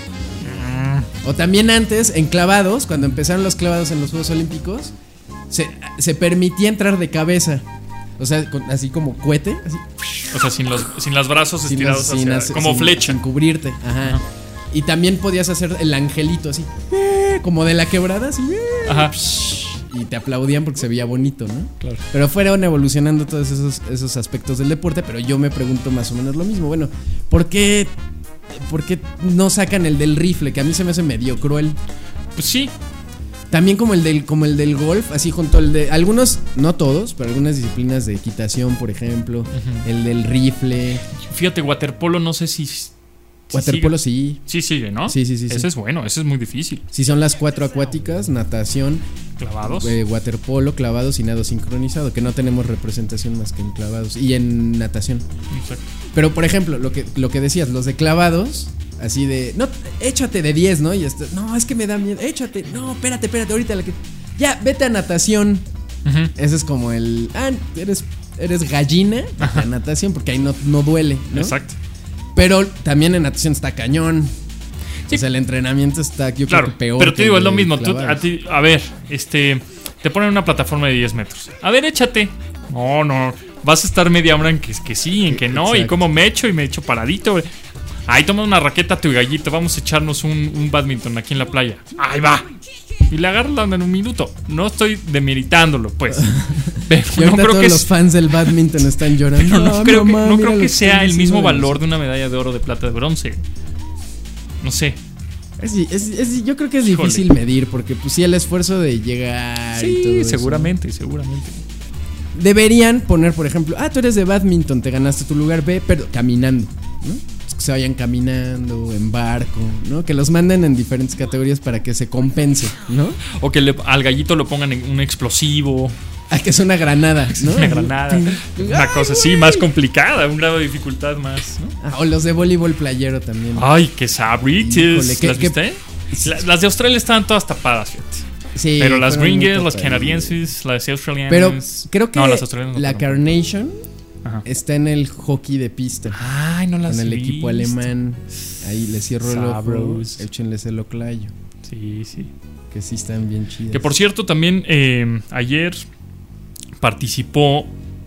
O también antes, en clavados, cuando empezaron los clavados en los Juegos Olímpicos, se, se permitía entrar de cabeza. O sea, con- así como cohete, así, O sea, sin los, sin los brazos sin estirados las- sin hacia- hacer- como sin- flecha. sin cubrirte. Ajá. Ajá. Y también podías hacer el angelito así, eh, como de la quebrada, así. eh, Ajá. Y te aplaudían porque se veía bonito, ¿no? Claro. Pero fueron evolucionando todos esos, esos aspectos del deporte, pero yo me pregunto más o menos lo mismo. Bueno, ¿por qué, ¿por qué no sacan el del rifle? Que a mí se me hace medio cruel. Pues sí. También como el del, como el del golf, así junto al de... Algunos, no todos, pero algunas disciplinas de equitación, por ejemplo. El del rifle. Fíjate, waterpolo no sé si... si Waterpolo sigue. sí. Sí sigue, ¿no? Sí, sí, sí, Ese sí. es bueno, ese es muy difícil. Si son las cuatro acuáticas, natación, Clavados. eh, waterpolo, clavados y nado sincronizado, que no tenemos representación más que en clavados y en natación. Exacto. Pero por ejemplo, lo que, lo que decías, los de clavados Así de, no, échate de diez, ¿no? Y esto, no, es que me da miedo, échate, no, espérate, espérate, ahorita la que... Ya, vete a natación. Uh-huh. Ese es como el, ah, eres, eres gallina a natación porque ahí no, no duele, ¿no? Exacto. Pero también en natación está cañón. Sí. O sea, el entrenamiento está, yo claro, creo que peor. Pero te digo, es lo mismo. Tú, clavar. a, ti, a ver, este, te ponen una plataforma de diez metros. A ver, échate. No, no. Vas a estar media hora en que, que sí, en que no. Exacto. Y cómo me echo y me echo paradito. Ahí toma una raqueta, tu gallito. Vamos a echarnos un, un badminton aquí en la playa. Ahí va. Y le agarras en un minuto. No estoy demeritándolo, pues. Pero y no creo todos que los es... fans del badminton están llorando. Pero no, no creo mamá, que, no creo que sea el mismo valor de una medalla de oro, de plata, de bronce. No sé. Es, es, es, yo creo que es Híjole. difícil medir porque pues sí el esfuerzo de llegar sí, y todo seguramente, eso. seguramente. Deberían poner, por ejemplo, ah, tú eres de badminton, te ganaste tu lugar B, pero caminando, ¿no? Que se vayan caminando, en barco, ¿no? Que los manden en diferentes categorías para que se compense, ¿no? O que le, al gallito lo pongan en un explosivo. Ah, que es una granada, ¿no? Una granada. Una cosa así, más complicada, un grado de dificultad más, ¿no? Ah, o los de voleibol playero también. Ay, qué sabriches. ¿Las viste? Las, las de Australia estaban todas tapadas, fíjate. Sí, pero las gringas, las canadienses, las australianas. Pero creo que no, las australianas no, la Carnation Ajá. está en el hockey de pista. Ay, no las En el viste. equipo alemán. Ahí les cierro el ojo. Échenles el oclayo. Sí, sí. Que sí están bien chidas. Que por cierto, también eh, ayer participó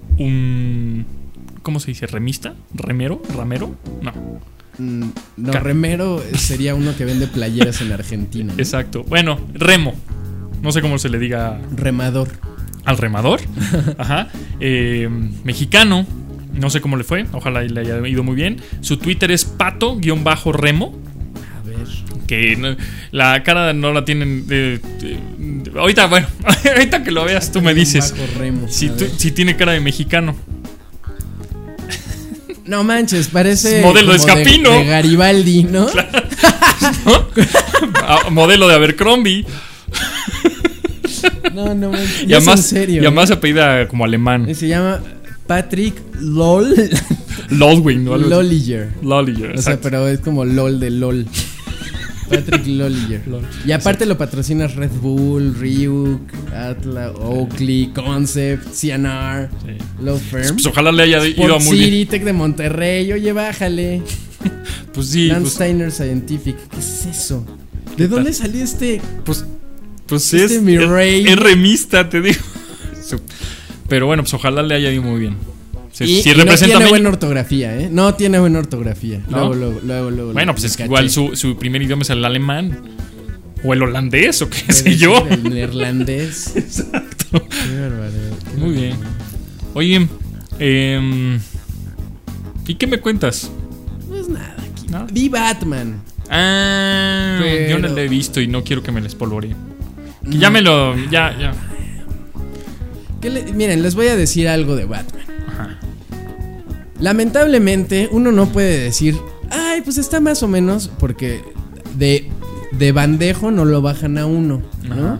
un. ¿Cómo se dice? ¿Remista? ¿Remero? ¿Ramero? No. Mm, no, Car- remero sería uno que vende playeras en Argentina, ¿no? Exacto. Bueno, remo. No sé cómo se le diga. Remador. Al remador. Ajá. Eh, mexicano. No sé cómo le fue. Ojalá le haya ido muy bien. Su Twitter es pato-remo. A ver. Que no, la cara no la tienen. De, de, de, ahorita, bueno. Ahorita que lo veas, tú me dices. Remo, si, tú, si tiene cara de mexicano. No manches, parece. Modelo de Escapino. De, de Garibaldi, ¿no? Claro. ¿No? Modelo de Abercrombie. No, no manches. Y además, en serio. Y además se apellida como alemán. Se llama Patrick Lol. Lolwing, ¿no? Lolliger. Lolliger, o sea, pero es como LOL de LOL. Patrick Lolliger. Lol. Y aparte exacto. Lo patrocinas Red Bull, Ryuk, Atlas, Oakley, Concept, C N R, sí. Low Firm. Pues ojalá le haya Sport ido muy City, bien. Tech de Monterrey, oye, bájale. Pues sí. Landsteiner pues, Scientific, ¿qué es eso? ¿De dónde tal? Salió este? Pues, pues este es, es, es remista, te digo. Pero bueno, pues ojalá le haya ido muy bien. Si, y, si y no tiene buena ortografía, ¿eh? No tiene buena ortografía. ¿No? Luego, luego, luego, luego. Bueno, pues es que igual su, su primer idioma es el alemán. O el holandés, o qué Puede sé yo. El neerlandés. Exacto. Qué barbaridad. Qué Muy bien. Oye, eh, ¿y qué me cuentas? Pues nada, aquí. ¿No? Vi Batman. Ah, Pero... yo no lo he visto y no quiero que me les espolvoree. Que no. Ya me lo. Ya, ya. Que le, miren, les voy a decir algo de Batman. Ajá. Lamentablemente, uno no puede decir, ay, pues está más o menos, porque de, de bandejo no lo bajan a uno, ¿no? Ajá.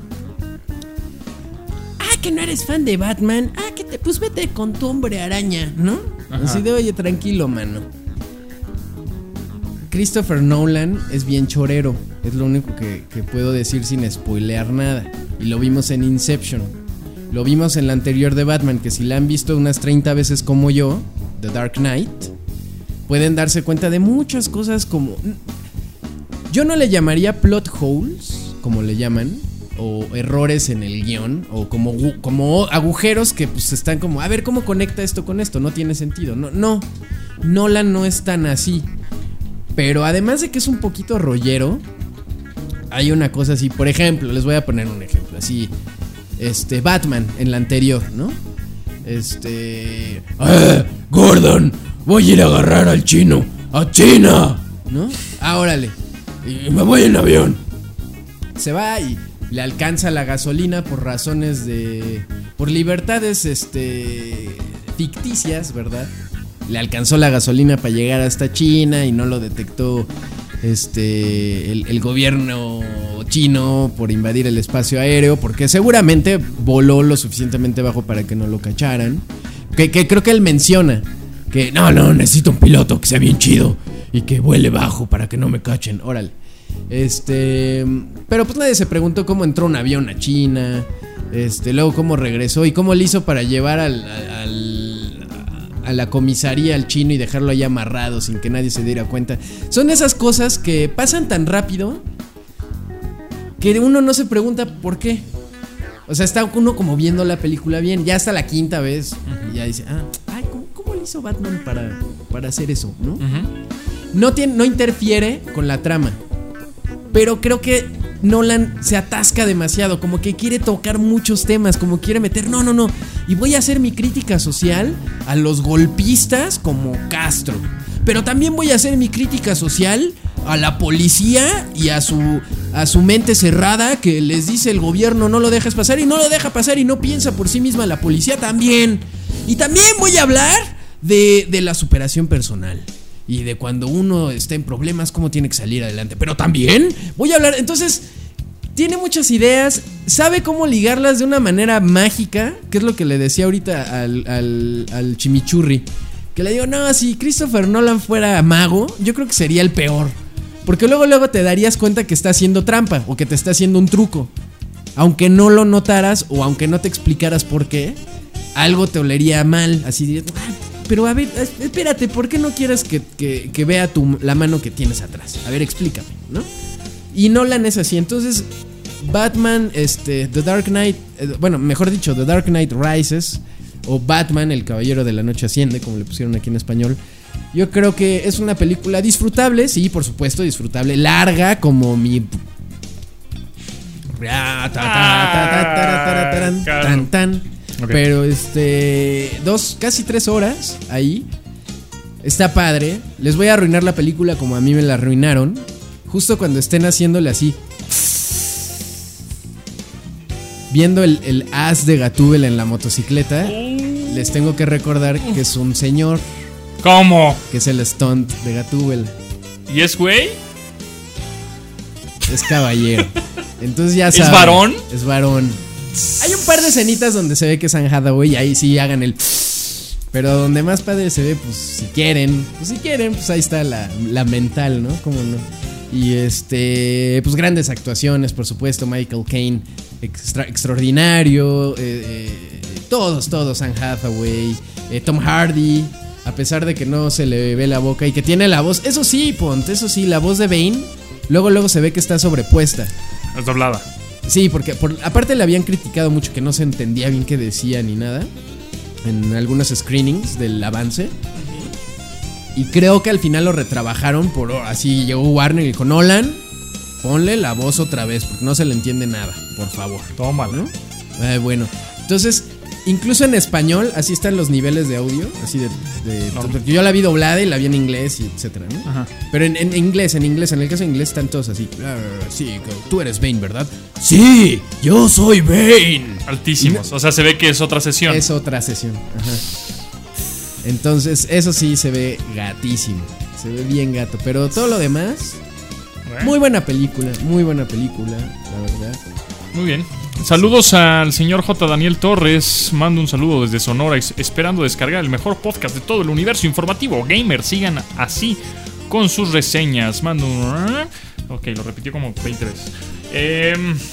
Ah, que no eres fan de Batman. Ah, que te, pues vete con tu hombre araña, ¿no? Ajá. Así de, oye, tranquilo, mano. Christopher Nolan es bien chorero. Es lo único que, que puedo decir sin spoilear nada. Y lo vimos en Inception. Lo vimos en la anterior de Batman, que si la han visto unas treinta veces como yo, The Dark Knight, pueden darse cuenta de muchas cosas como... Yo no le llamaría plot holes, como le llaman, o errores en el guión, o como, como agujeros que pues están como, a ver, ¿cómo conecta esto con esto? No tiene sentido. No, no, Nolan no es tan así. Pero además de que es un poquito rollero, hay una cosa así, por ejemplo, les voy a poner un ejemplo, así... Este, Batman en la anterior, ¿no? Este... ¡Ah, Gordon! Voy a ir a agarrar al chino. ¡A China! ¿No? Ah, órale. Y me voy en avión. Se va y le alcanza la gasolina por razones de... Por libertades, este... ficticias, ¿verdad? Le alcanzó la gasolina para llegar hasta China y no lo detectó... Este... El, el gobierno... chino por invadir el espacio aéreo, porque seguramente voló lo suficientemente bajo para que no lo cacharan. Que, que creo que él menciona que no, no, necesito un piloto que sea bien chido. y que vuele bajo para que no me cachen, órale. Este, pero pues nadie se preguntó cómo entró un avión a China, este, luego cómo regresó y cómo le hizo para llevar al, al, a la comisaría al chino y dejarlo ahí amarrado sin que nadie se diera cuenta. Son esas cosas que pasan tan rápido que uno no se pregunta por qué. O sea, está uno como viendo la película bien, ya hasta la quinta vez, uh-huh. y ya dice, ah, ay, ¿cómo, cómo le hizo Batman para, para hacer eso, ¿no? Uh-huh. No, tiene, no interfiere con la trama, pero creo que Nolan se atasca demasiado, como que quiere tocar muchos temas, como quiere meter, no, no, no, y voy a hacer mi crítica social a los golpistas como Castro, pero también voy a hacer mi crítica social a la policía y a su a su mente cerrada que les dice el gobierno no lo dejes pasar y no lo deja pasar y no piensa por sí misma la policía también. Y también voy a hablar de, de la superación personal y de cuando uno está en problemas cómo tiene que salir adelante. Pero también voy a hablar, entonces tiene muchas ideas, sabe cómo ligarlas de una manera mágica, que es lo que le decía ahorita al, al, al chimichurri, que le digo, no, si Christopher Nolan fuera mago, yo creo que sería el peor. Porque luego luego te darías cuenta que está haciendo trampa o que te está haciendo un truco. Aunque no lo notaras o aunque no te explicaras por qué, algo te olería mal. Así de, pero a ver, espérate, ¿por qué no quieres que, que, que vea tu, la mano que tienes atrás? A ver, explícame, ¿no? Y Nolan es así. Entonces, Batman, este, The Dark Knight, eh, bueno, mejor dicho, The Dark Knight Rises, o Batman, el Caballero de la Noche Asciende, como le pusieron aquí en español. Yo creo que es una película disfrutable, sí, por supuesto, disfrutable, larga como mi... Pero este... Dos, casi tres horas ahí. Está padre. Les voy a arruinar la película como a mí me la arruinaron. Justo cuando estén haciéndole así, viendo el, el as de Gatúbela en la motocicleta, les tengo que recordar que es un señor. ¿Cómo? Que es el stunt de Gatúbela. ¿Y es güey? Es caballero. Entonces ya saben. ¿Es varón? Es varón. Hay un par de escenitas donde se ve que es Anne Hathaway y ahí sí hagan el... Pero donde más padre se ve, pues si quieren, pues si quieren, pues ahí está la, la mental, ¿no? ¿Cómo no? Y este, pues grandes actuaciones, por supuesto, Michael Caine, extra, extraordinario, eh, eh, todos, todos, Anne Hathaway, eh, Tom Hardy, a pesar de que no se le ve la boca y que tiene la voz, eso sí, Ponte, eso sí, la voz de Bane, luego luego se ve que está sobrepuesta. Es doblada. Sí, porque por, aparte le habían criticado mucho que no se entendía bien qué decía ni nada en algunos screenings del avance. Y creo que al final lo retrabajaron por así llegó Warner y dijo, Nolan, ponle la voz otra vez porque no se le entiende nada, por favor. Tómala, ¿no? Eh, bueno, entonces incluso en español así están los niveles de audio, así de, de no. Porque yo la vi doblada y la vi en inglés y etcétera, ¿no? Ajá. Pero en, en inglés, en inglés, en el caso de inglés están todos así. Sí, tú eres Bane, ¿verdad? Sí, yo soy Bane. Altísimos, o sea, se ve que es otra sesión. Es otra sesión, ajá. Entonces, eso sí se ve gatísimo. Se ve bien gato. Pero todo lo demás, muy buena película. Muy buena película, la verdad. Muy bien. Saludos al señor J. Daniel Torres. Mando un saludo desde Sonora, esperando descargar el mejor podcast de todo el universo informativo gamer. Sigan así con sus reseñas. Mando un... Ok, lo repitió como veinte veces. Eh...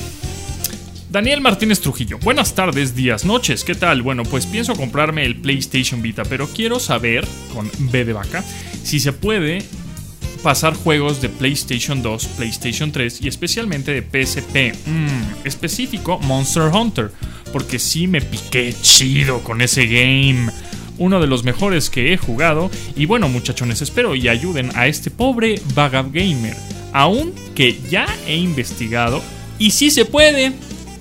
Daniel Martínez Trujillo, buenas tardes, días, noches, ¿qué tal? Bueno, pues pienso comprarme el PlayStation Vita, pero quiero saber, con B de vaca, si se puede pasar juegos de PlayStation dos, PlayStation tres y especialmente de P S P. Mm, específico, Monster Hunter, porque sí me piqué chido con ese game. Uno de los mejores que he jugado. Y bueno, muchachones, espero y ayuden a este pobre Vagab Gamer, aun que ya he investigado y sí se puede.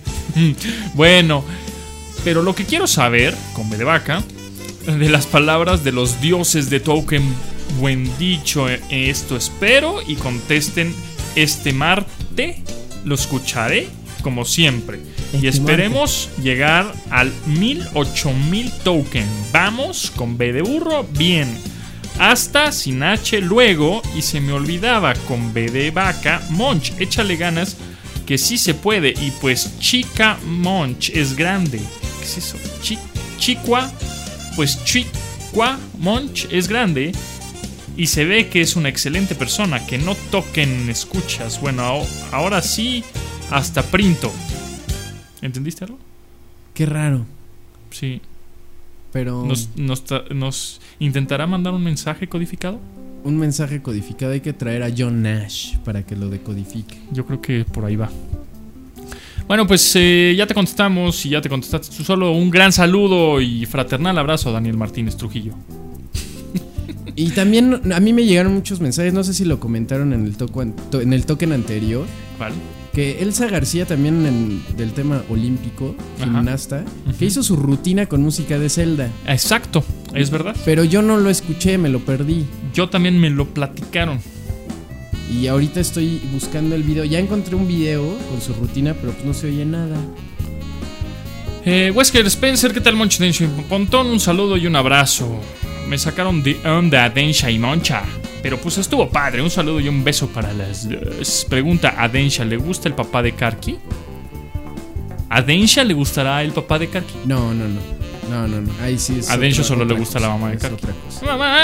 Bueno, pero lo que quiero saber, con B de vaca, de las palabras de los dioses de Token, buen dicho, esto espero y contesten este martes, lo escucharé como siempre. Y esperemos llegar al mil ocho mil token. Vamos, con B de burro, bien. Hasta sin H luego, y se me olvidaba, con B de vaca, Monch, échale ganas, que sí se puede. Y pues Chica Monch es grande. ¿Qué es eso? Chi- Chicua, pues Chicua Monch es grande. Y se ve que es una excelente persona. Que no toquen escuchas. Bueno, ahora sí, hasta printo. ¿Entendiste algo? Qué raro. Sí. Pero... ¿Nos, nos, nos intentará mandar un mensaje codificado? Un mensaje codificado. Hay que traer a John Nash para que lo decodifique. Yo creo que por ahí va. Bueno, pues eh, ya te contestamos y ya te contestaste tú solo. Un gran saludo y fraternal abrazo a Daniel Martínez Trujillo. Y también a mí me llegaron muchos mensajes, no sé si lo comentaron en el, toco, en el token anterior. ¿Cuál? Que Elsa García también en, del tema olímpico, gimnasta, uh-huh. que hizo su rutina con música de Zelda. Exacto, es verdad. Pero yo no lo escuché, me lo perdí. Yo también me lo platicaron. Y ahorita estoy buscando el video. Ya encontré un video con su rutina, pero pues no se oye nada. Eh, Wesker Spencer, ¿qué tal, Moncho, Densha y Pontón? Un saludo y un abrazo. Me sacaron de onda Densha y Moncha, pero pues estuvo padre. Un saludo y un beso para las dos. Pregunta a Densha, ¿le gusta el papá de Karki? ¿A Densha le gustará el papá de Karki? No, no, no. No, no, no. Ahí sí es. A Densha solo le gusta cosa, la mamá de Karki. Otra cosa. Mamá.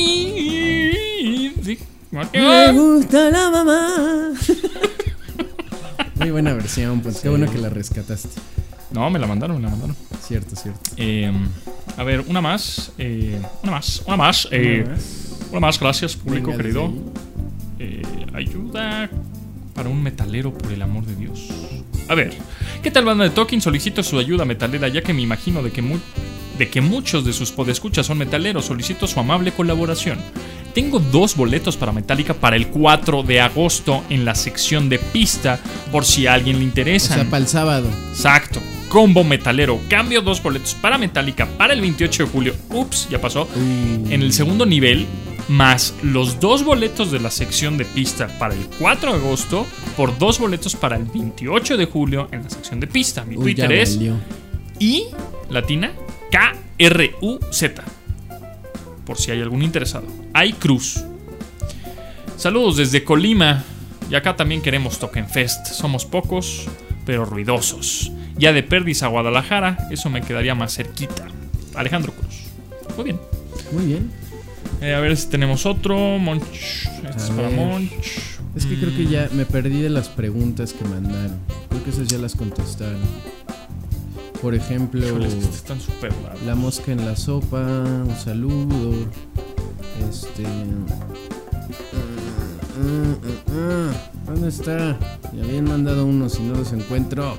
Sí. Me gusta la mamá. Muy buena versión, pues sí. Qué bueno que la rescataste. No, me la mandaron, me la mandaron. Cierto, cierto. Eh, a ver, una más. Eh, una más, una más. Eh, una más. Una más, gracias, público Venga, querido. Eh, ayuda para un metalero, por el amor de Dios. A ver, ¿qué tal, banda de Talking? Solicito su ayuda metalera, ya que me imagino de que, mu- de que muchos de sus podescuchas son metaleros. Solicito su amable colaboración. Tengo dos boletos para Metallica para el cuatro de agosto en la sección de pista, por si a alguien le interesa. O sea, para el sábado. Exacto. Combo metalero. Cambio dos boletos para Metallica para el veintiocho de julio. Ups, ya pasó. Uh. En el segundo nivel, más los dos boletos de la sección de pista para el cuatro de agosto, por dos boletos para el veintiocho de julio en la sección de pista. Mi Uy, Twitter es I latina K R U Z. Por si hay algún interesado. Hay Cruz. Saludos desde Colima. Y acá también queremos Token Fest. Somos pocos, pero ruidosos. Ya de Perdiz a Guadalajara, eso me quedaría más cerquita. Alejandro Cruz. Muy bien. Muy bien. Eh, a ver si tenemos otro. Monch. Este es para Monch. Es que mm. creo que ya me perdí de las preguntas que mandaron. Creo que esas ya las contestaron. Por ejemplo, Híjole, están super la mosca en la sopa, un saludo. Este. Uh, uh, uh, uh. ¿Dónde está? Ya habían mandado unos y no los encuentro.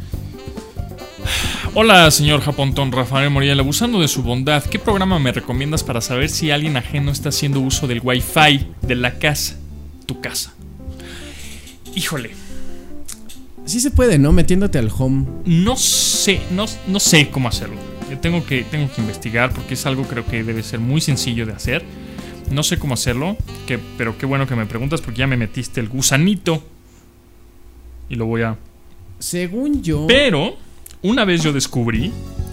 Hola, señor Japontón, Rafael Moriel. Abusando de su bondad, ¿qué programa me recomiendas para saber si alguien ajeno está haciendo uso del Wi-Fi de la casa? Tu casa. Híjole. Sí se puede, ¿no? Metiéndote al home. No sé, no, no sé cómo hacerlo. Yo tengo que, tengo que investigar porque es algo creo que debe ser muy sencillo de hacer. No sé cómo hacerlo, que, pero qué bueno que me preguntas porque ya me metiste el gusanito. Y lo voy a... Según yo... Pero, una vez yo descubrí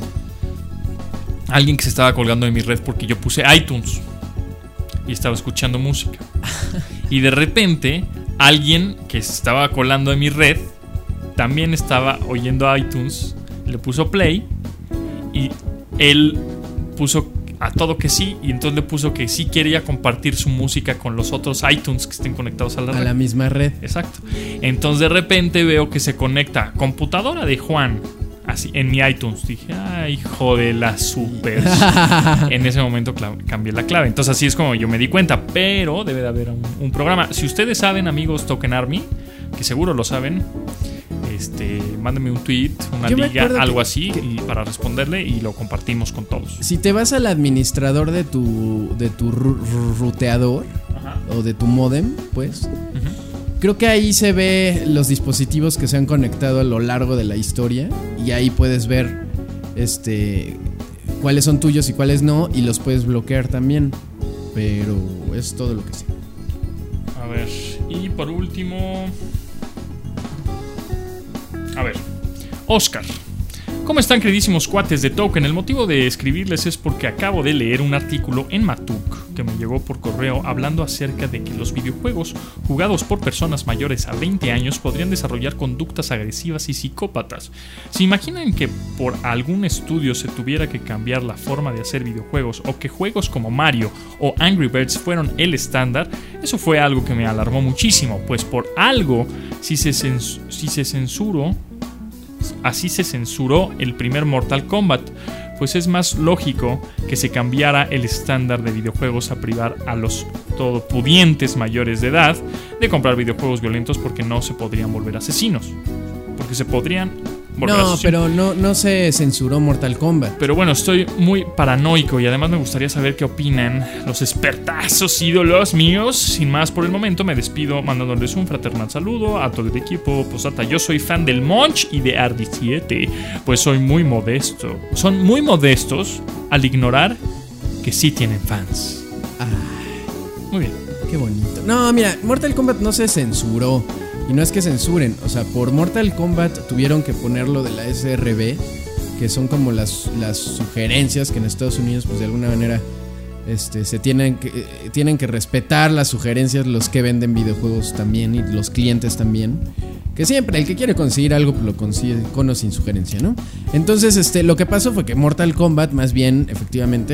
a alguien que se estaba colgando de mi red porque yo puse iTunes y estaba escuchando música. Y de repente, alguien que se estaba colando de mi red también estaba oyendo iTunes, le puso play y él puso a todo que sí, y entonces le puso que sí quería compartir su música con los otros iTunes que estén conectados a la red. A la misma red. Exacto. Entonces de repente veo que se conecta computadora de Juan, así en mi iTunes. Dije, ay, hijo de la super. En ese momento clave, cambié la clave. Entonces así es como yo me di cuenta. Pero debe de haber un, un programa. Si ustedes saben, amigos Token Army, que seguro lo saben, este, mándenme un tweet, una Yo liga, algo que, así, que, y para responderle y lo compartimos con todos. Si te vas al administrador de tu de tu ruteador, ajá, o de tu modem, pues, uh-huh, creo que ahí se ve los dispositivos que se han conectado a lo largo de la historia y ahí puedes ver este cuáles son tuyos y cuáles no, y los puedes bloquear también. Pero es todo lo que sé. A ver, y por último, a ver, Oscar. ¿Cómo están, queridísimos cuates de Token? El motivo de escribirles es porque acabo de leer un artículo en Matuk que me llegó por correo hablando acerca de que los videojuegos jugados por personas mayores a veinte años podrían desarrollar conductas agresivas y psicópatas. ¿Se imaginan que por algún estudio se tuviera que cambiar la forma de hacer videojuegos o que juegos como Mario o Angry Birds fueron el estándar? Eso fue algo que me alarmó muchísimo, pues por algo, si se, cens- si se censuró, así se censuró el primer Mortal Kombat, pues es más lógico que se cambiara el estándar de videojuegos a privar a los todopudientes mayores de edad de comprar videojuegos violentos porque no se podrían volver asesinos. Porque se podrían volver No, asesinos. pero no, no se censuró Mortal Kombat. Pero bueno, estoy muy paranoico y además me gustaría saber qué opinan los expertazos ídolos míos. Sin más por el momento, me despido mandándoles un fraternal saludo a todo el equipo. Posata, yo soy fan del Monch y de Ardi siete, pues soy muy modesto. Son muy modestos al ignorar que sí tienen fans. Ay, Muy bien. qué bonito. No, mira, Mortal Kombat no se censuró. Y no es que censuren, o sea, por Mortal Kombat tuvieron que poner lo de la S R B, que son como las, las sugerencias que en Estados Unidos, pues de alguna manera, este, se tienen que, eh, tienen que respetar las sugerencias los que venden videojuegos también y los clientes también. Que siempre, el que quiere conseguir algo, pues lo consigue con o sin sugerencia, ¿no? Entonces, este, lo que pasó fue que Mortal Kombat, más bien, efectivamente,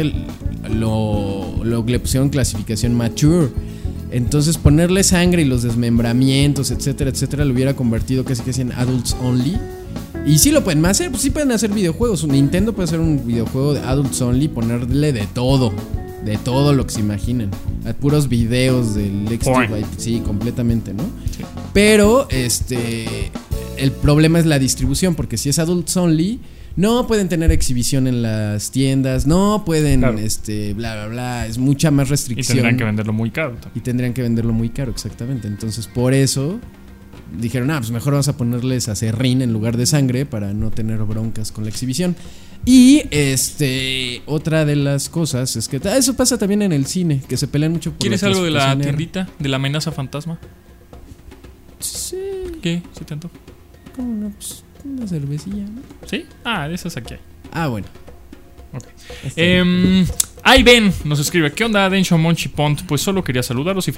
lo, lo le pusieron clasificación mature. Entonces ponerle sangre y los desmembramientos, etcétera, etcétera, lo hubiera convertido casi casi en adults only. Y sí lo pueden hacer, pues sí pueden hacer videojuegos. Nintendo puede hacer un videojuego de adults only, ponerle de todo, de todo lo que se imaginen. A puros videos del Extra, sí, completamente, ¿no? Sí. Pero este el problema es la distribución, porque si es adults only, no pueden tener exhibición en las tiendas, no pueden, claro. este, bla, bla, bla, es mucha más restricción. Y tendrían que venderlo muy caro también. Y tendrían que venderlo muy caro, exactamente. Entonces, por eso dijeron, ah, pues mejor vamos a ponerles acerrín en lugar de sangre para no tener broncas con la exhibición. Y, este, otra de las cosas es que ah, eso pasa también en el cine, que se pelean mucho por ¿Quieres algo de la tiendita, de la amenaza fantasma? Sí. ¿Qué? ¿Sí te antoja? ¿Cómo no? Pues una cervecilla, ¿no? ¿Sí? Ah, de esas aquí hay. Ah, bueno. Okay. Eh, ahí ven, nos escribe: ¿qué onda, Densho, Monchi, Pont? Pues solo quería saludaros y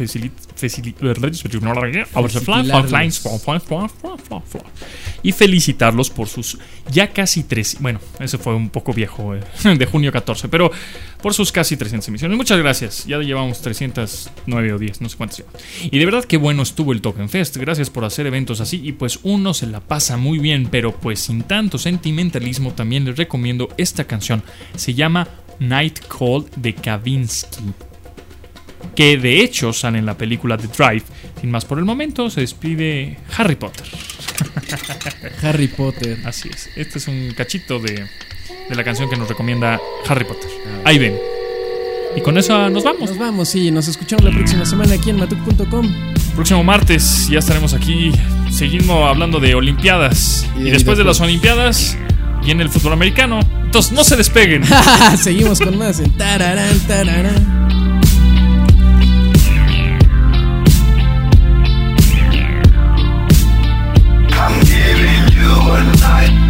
y felicitarlos por sus ya casi tres. Bueno, ese fue un poco viejo, eh, de junio catorce, pero por sus casi trescientas emisiones. Muchas gracias. Ya llevamos trescientas nueve o diez, no sé cuántas llevan. Y de verdad que bueno estuvo el Token Fest. Gracias por hacer eventos así. Y pues uno se la pasa muy bien, pero pues sin tanto sentimentalismo. También les recomiendo esta canción. Se llama Night Call de Kavinsky, que de hecho sale en la película The Drive. Sin más por el momento, se despide Harry Potter. Harry Potter. Así es. Este es un cachito de, de la canción que nos recomienda Harry Potter. Ahí ven. Y con eso nos vamos. Nos vamos, sí. Nos escuchamos la próxima semana aquí en matuk punto com. Próximo martes ya estaremos aquí. Seguimos hablando de Olimpiadas. Y, de y después de las Olimpiadas viene el fútbol americano. Entonces no se despeguen. Seguimos con más en tararán, tararán. I'm giving you a night.